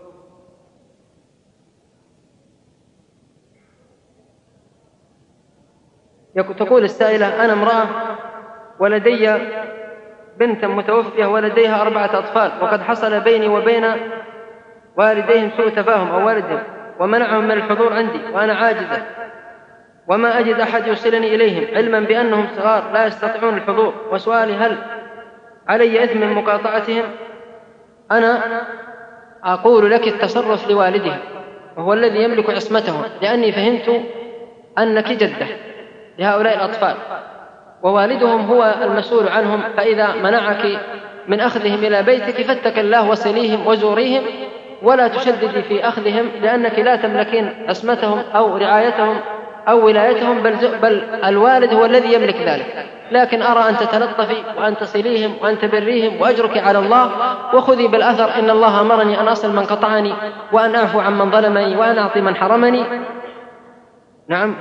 تقول السائلة: أنا امرأة ولدي بنت متوفية ولديها أربعة أطفال، وقد حصل بيني وبين والديهم سوء تفاهم أو والدهم ومنعهم من الحضور عندي، وأنا عاجزة وما أجد أحد يوصلني إليهم، علما بأنهم صغار لا يستطيعون الحضور. وسؤالي: هل علي إثم من مقاطعتهم؟ أنا أقول لك التصرف لوالدهم، وهو الذي يملك عصمتهم، لأني فهمت أنك جدة لهؤلاء الأطفال، ووالدهم هو المسؤول عنهم. فإذا منعك من أخذهم إلى بيتك فاتق الله وصليهم وزوريهم، ولا تشددي في أخذهم، لأنك لا تملكين عصمتهم أو رعايتهم أو ولايتهم، بل, بل الوالد هو الذي يملك ذلك. لكن أرى أن تتلطفي وأن تصليهم وأن تبريهم، وأجرك على الله، وخذي بالأثر. إن الله أمرني أن أصل من قطعني، وأن أعفو عن من ظلمني، وأن أعطي من حرمني. نعم،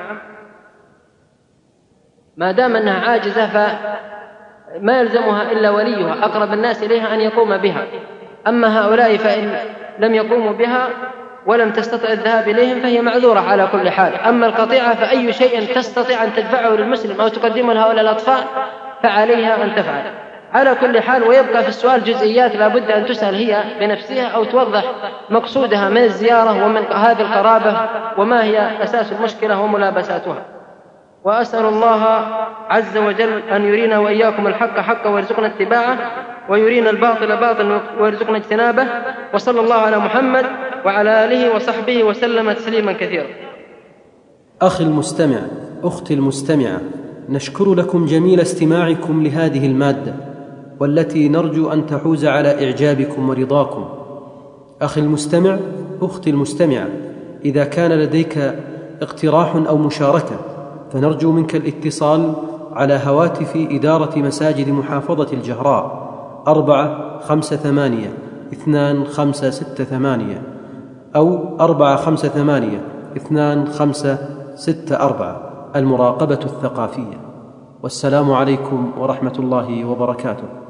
ما دام أنها عاجزة فما يلزمها إلا وليها، أقرب الناس إليها أن يقوم بها. أما هؤلاء فإن لم يقوموا بها ولم تستطع الذهاب إليهم فهي معذورة على كل حال. أما القطيعة فأي شيء تستطيع أن تدفعه للمسلم أو تقدمه لهؤلاء الأطفال فعليها أن تفعل على كل حال. ويبقى في السؤال جزئيات لا بد أن تسأل هي بنفسها، أو توضح مقصودها من الزيارة ومن هذه القرابة، وما هي أساس المشكلة وملابساتها. وأسأل الله عز وجل أن يرينا وإياكم الحق حقا ويرزقنا اتباعه، ويرينا الباطل باطلا ويرزقنا اجتنابه. وصلى الله على محمد وعلى آله وصحبه وسلم تسليما كثيرا. أخي المستمع، أختي المستمعة، نشكر لكم جميل استماعكم لهذه المادة، والتي نرجو أن تحوز على إعجابكم ورضاكم. أخي المستمع، أختي المستمعة، إذا كان لديك اقتراح أو مشاركة فنرجو منك الاتصال على هواتف إدارة مساجد محافظة الجهراء أربعة خمسة ثمانية اثنان خمسة ستة ثمانية أو أربعة خمسة ثمانية اثنان خمسة ستة أربعة، المراقبة الثقافية. والسلام عليكم ورحمة الله وبركاته.